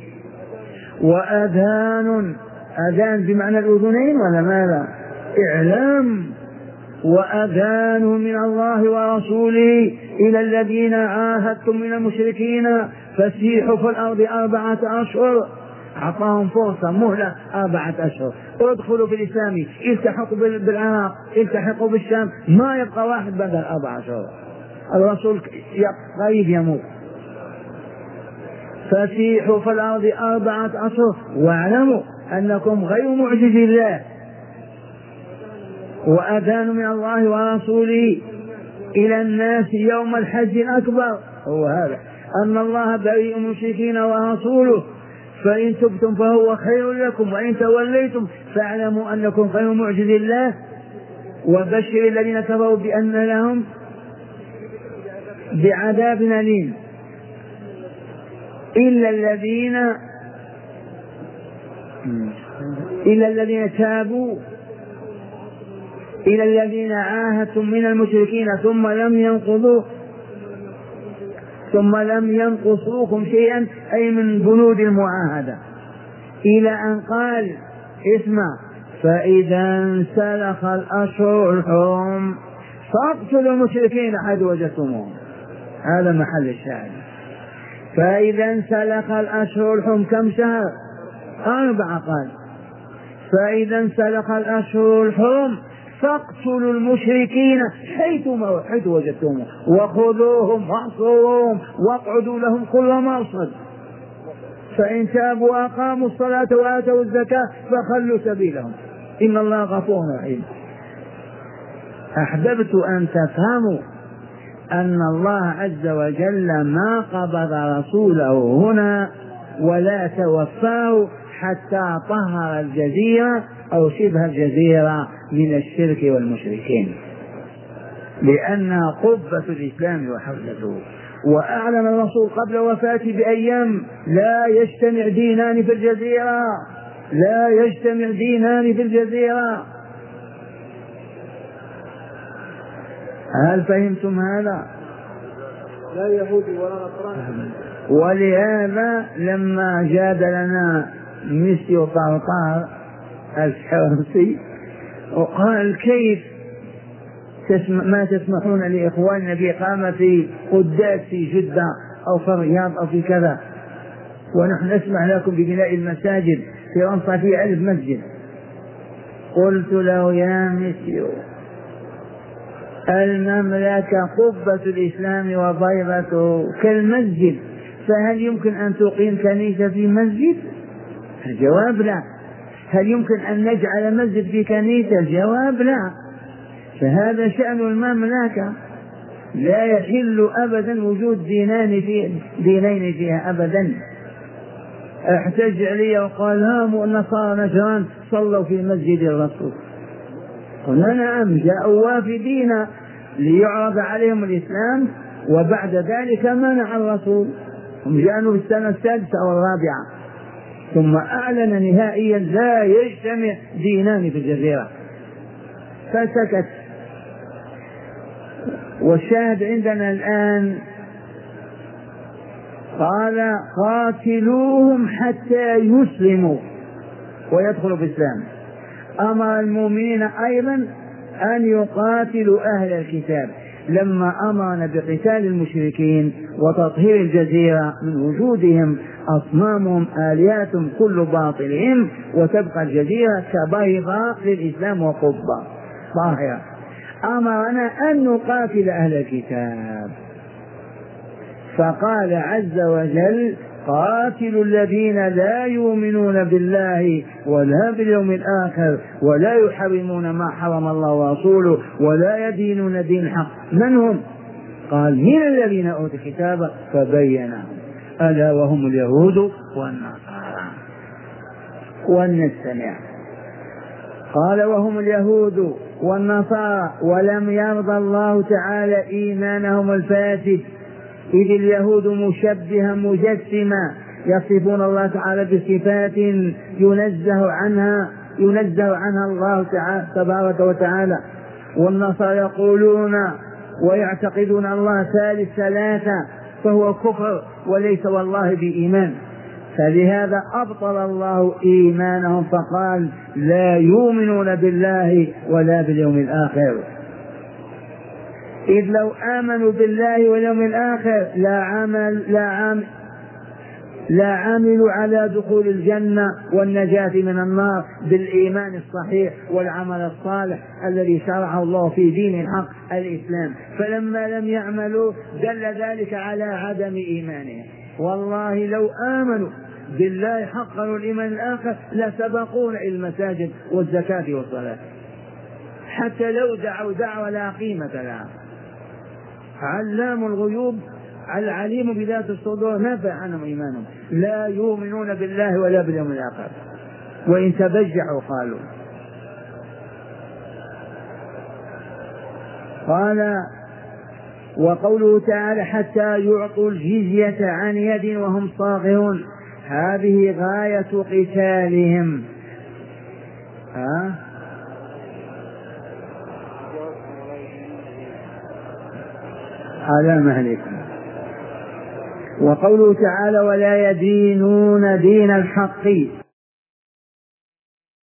وأذان، أذان بمعنى الأذنين ولا ماذا؟ إعلام. وأذان من الله ورسوله إلى الذين عاهدتم من المشركين فسيحوا في الأرض 4 أشهر. أعطاهم فرصة، مهلة 4 أشهر. ادخلوا في الإسلام، التحقوا بالعراق، التحقوا بالشام، ما يبقى واحد بدل 4 أشهر. الرسول قريب يموت. فسيحوا في الأرض 4 أشهر واعلموا أنكم غير معجز الله. وأذان من الله ورسوله إلى الناس يوم الحج الأكبر، هو هذا، أن الله بريء من المشركين ورسوله فإن تبتم فهو خير لكم وإن توليتم فاعلموا أنكم غير معجز الله. وبشر الذين كفروا بأن لهم بعذاب أليم إلا الذين تابوا إلى الذين عاهدتم من المشركين ثم لم ينقصوكم شيئا أي من بنود المعاهدة، إلى أن قال: اسمع: فإذا انسلخ الأشهر الحرم فاقتلوا المشركين حيث وجدتموهم. هذا محل الشاهد. فإذا انسلخ الأشهر الحرم، كم شهر؟ 4. قال: فإذا انسلخ الأشهر الحرم فاقتلوا المشركين حيث وجدتموهم وخذوهم واحصروهم واقعدوا لهم كل مرصد، فإن تابوا وأقاموا الصلاة وآتوا الزكاة فخلوا سبيلهم إن الله غفور رحيم. أحببت أن تفهموا أن الله عز وجل ما قبض رسوله هنا ولا توفاه حتى طهر الجزيرة أو شبه الجزيرة من الشرك والمشركين، لأنها قبة الإسلام وحفظته. وأعلن الرسول قبل وفاته بأيام: لا يجتمع دينان في الجزيرة، لا يجتمع دينان في الجزيرة. هل فهمتم هذا؟ لا يهودي ولا نصراني. ولهذا لما جادلنا مسيو طرطار الحوثي وقال: كيف ما تسمحون لإخواننا بإقامة في قداس في جدة أو في الرياض أو في كذا، ونحن نسمح لكم ببناء المساجد في فرنسا في 1000 مسجد. قلت له: يا مسيو، المملكة قبة الإسلام وبيضته كالمسجد، فهل يمكن أن تقيم كنيسة في مسجد؟ الجواب لا. هل يمكن أن نجعل مسجد في كنيسة؟ الجواب لا. فهذا شأن المملكة، لا يحل أبدا وجود دينين فيها أبدا. احتج علي وقال: ها النصارى نجران صلوا في مسجد الرسول. قلنا: نعم، جاءوا وافدين ليعرض عليهم الإسلام وبعد ذلك منع الرسول. هم جاءوا في السنة 6 أو 4 ثم أعلن نهائيا: لا يجتمع دينان في الجزيرة، فسكت. والشاهد عندنا الآن قال قاتلوهم حتى يسلموا ويدخلوا في الإسلام. أمر المؤمنين أيضا أن يقاتلوا أهل الكتاب لما أمرنا بقتال المشركين وتطهير الجزيرة من وجودهم أصنامهم آلياتهم كل باطلهم، وتبقى الجزيرة كبيضاء للإسلام وقبة ظاهرة. أمرنا أن نقاتل أهل الكتاب، فقال عز وجل قاتلوا الذين لا يؤمنون بالله ولا باليوم الآخر ولا يحرمون ما حرم الله ورسوله ولا يدينون دين الحق. من هم؟ قال من الذين أوتوا الكتاب فبينهم، ألا وهم اليهود والنصارى. ولنستمع. قال وهم اليهود والنصارى ولم يرضى الله تعالى إيمانهم الفاسد، إذ اليهود مشبهة مجسمة يصفون الله تعالى بصفات ينزه عنها الله تعالى تبارك وتعالى، والنصارى يقولون ويعتقدون الله ثالث ثلاثة، فهو كفر وليس والله بإيمان. فلهذا أبطل الله إيمانهم فقال لا يؤمنون بالله ولا باليوم الآخر، إذ لو آمنوا بالله واليوم الآخر لا عملوا على دخول الجنة والنجاة من النار بالإيمان الصحيح والعمل الصالح الذي شرعه الله في دين الحق الإسلام. فلما لم يعملوا دل ذلك على عدم إيمانهم. والله لو آمنوا بالله حقا والإيمان الآخر لسبقونا إلى المساجد والزكاة والصلاة، حتى لو دعوا دعوة لا قيمة لها. علام الغيوب العليم بذات الصدور نفى عنهم إيمانهم، لا يؤمنون بالله ولا باليوم الآخر وإن تبجحوا قالوا. قال وقوله تعالى حتى يعطوا الجزية عن يد وهم صاغرون، هذه غاية قتالهم. على مهلكم. وقوله تعالى ولا يدينون دين الحق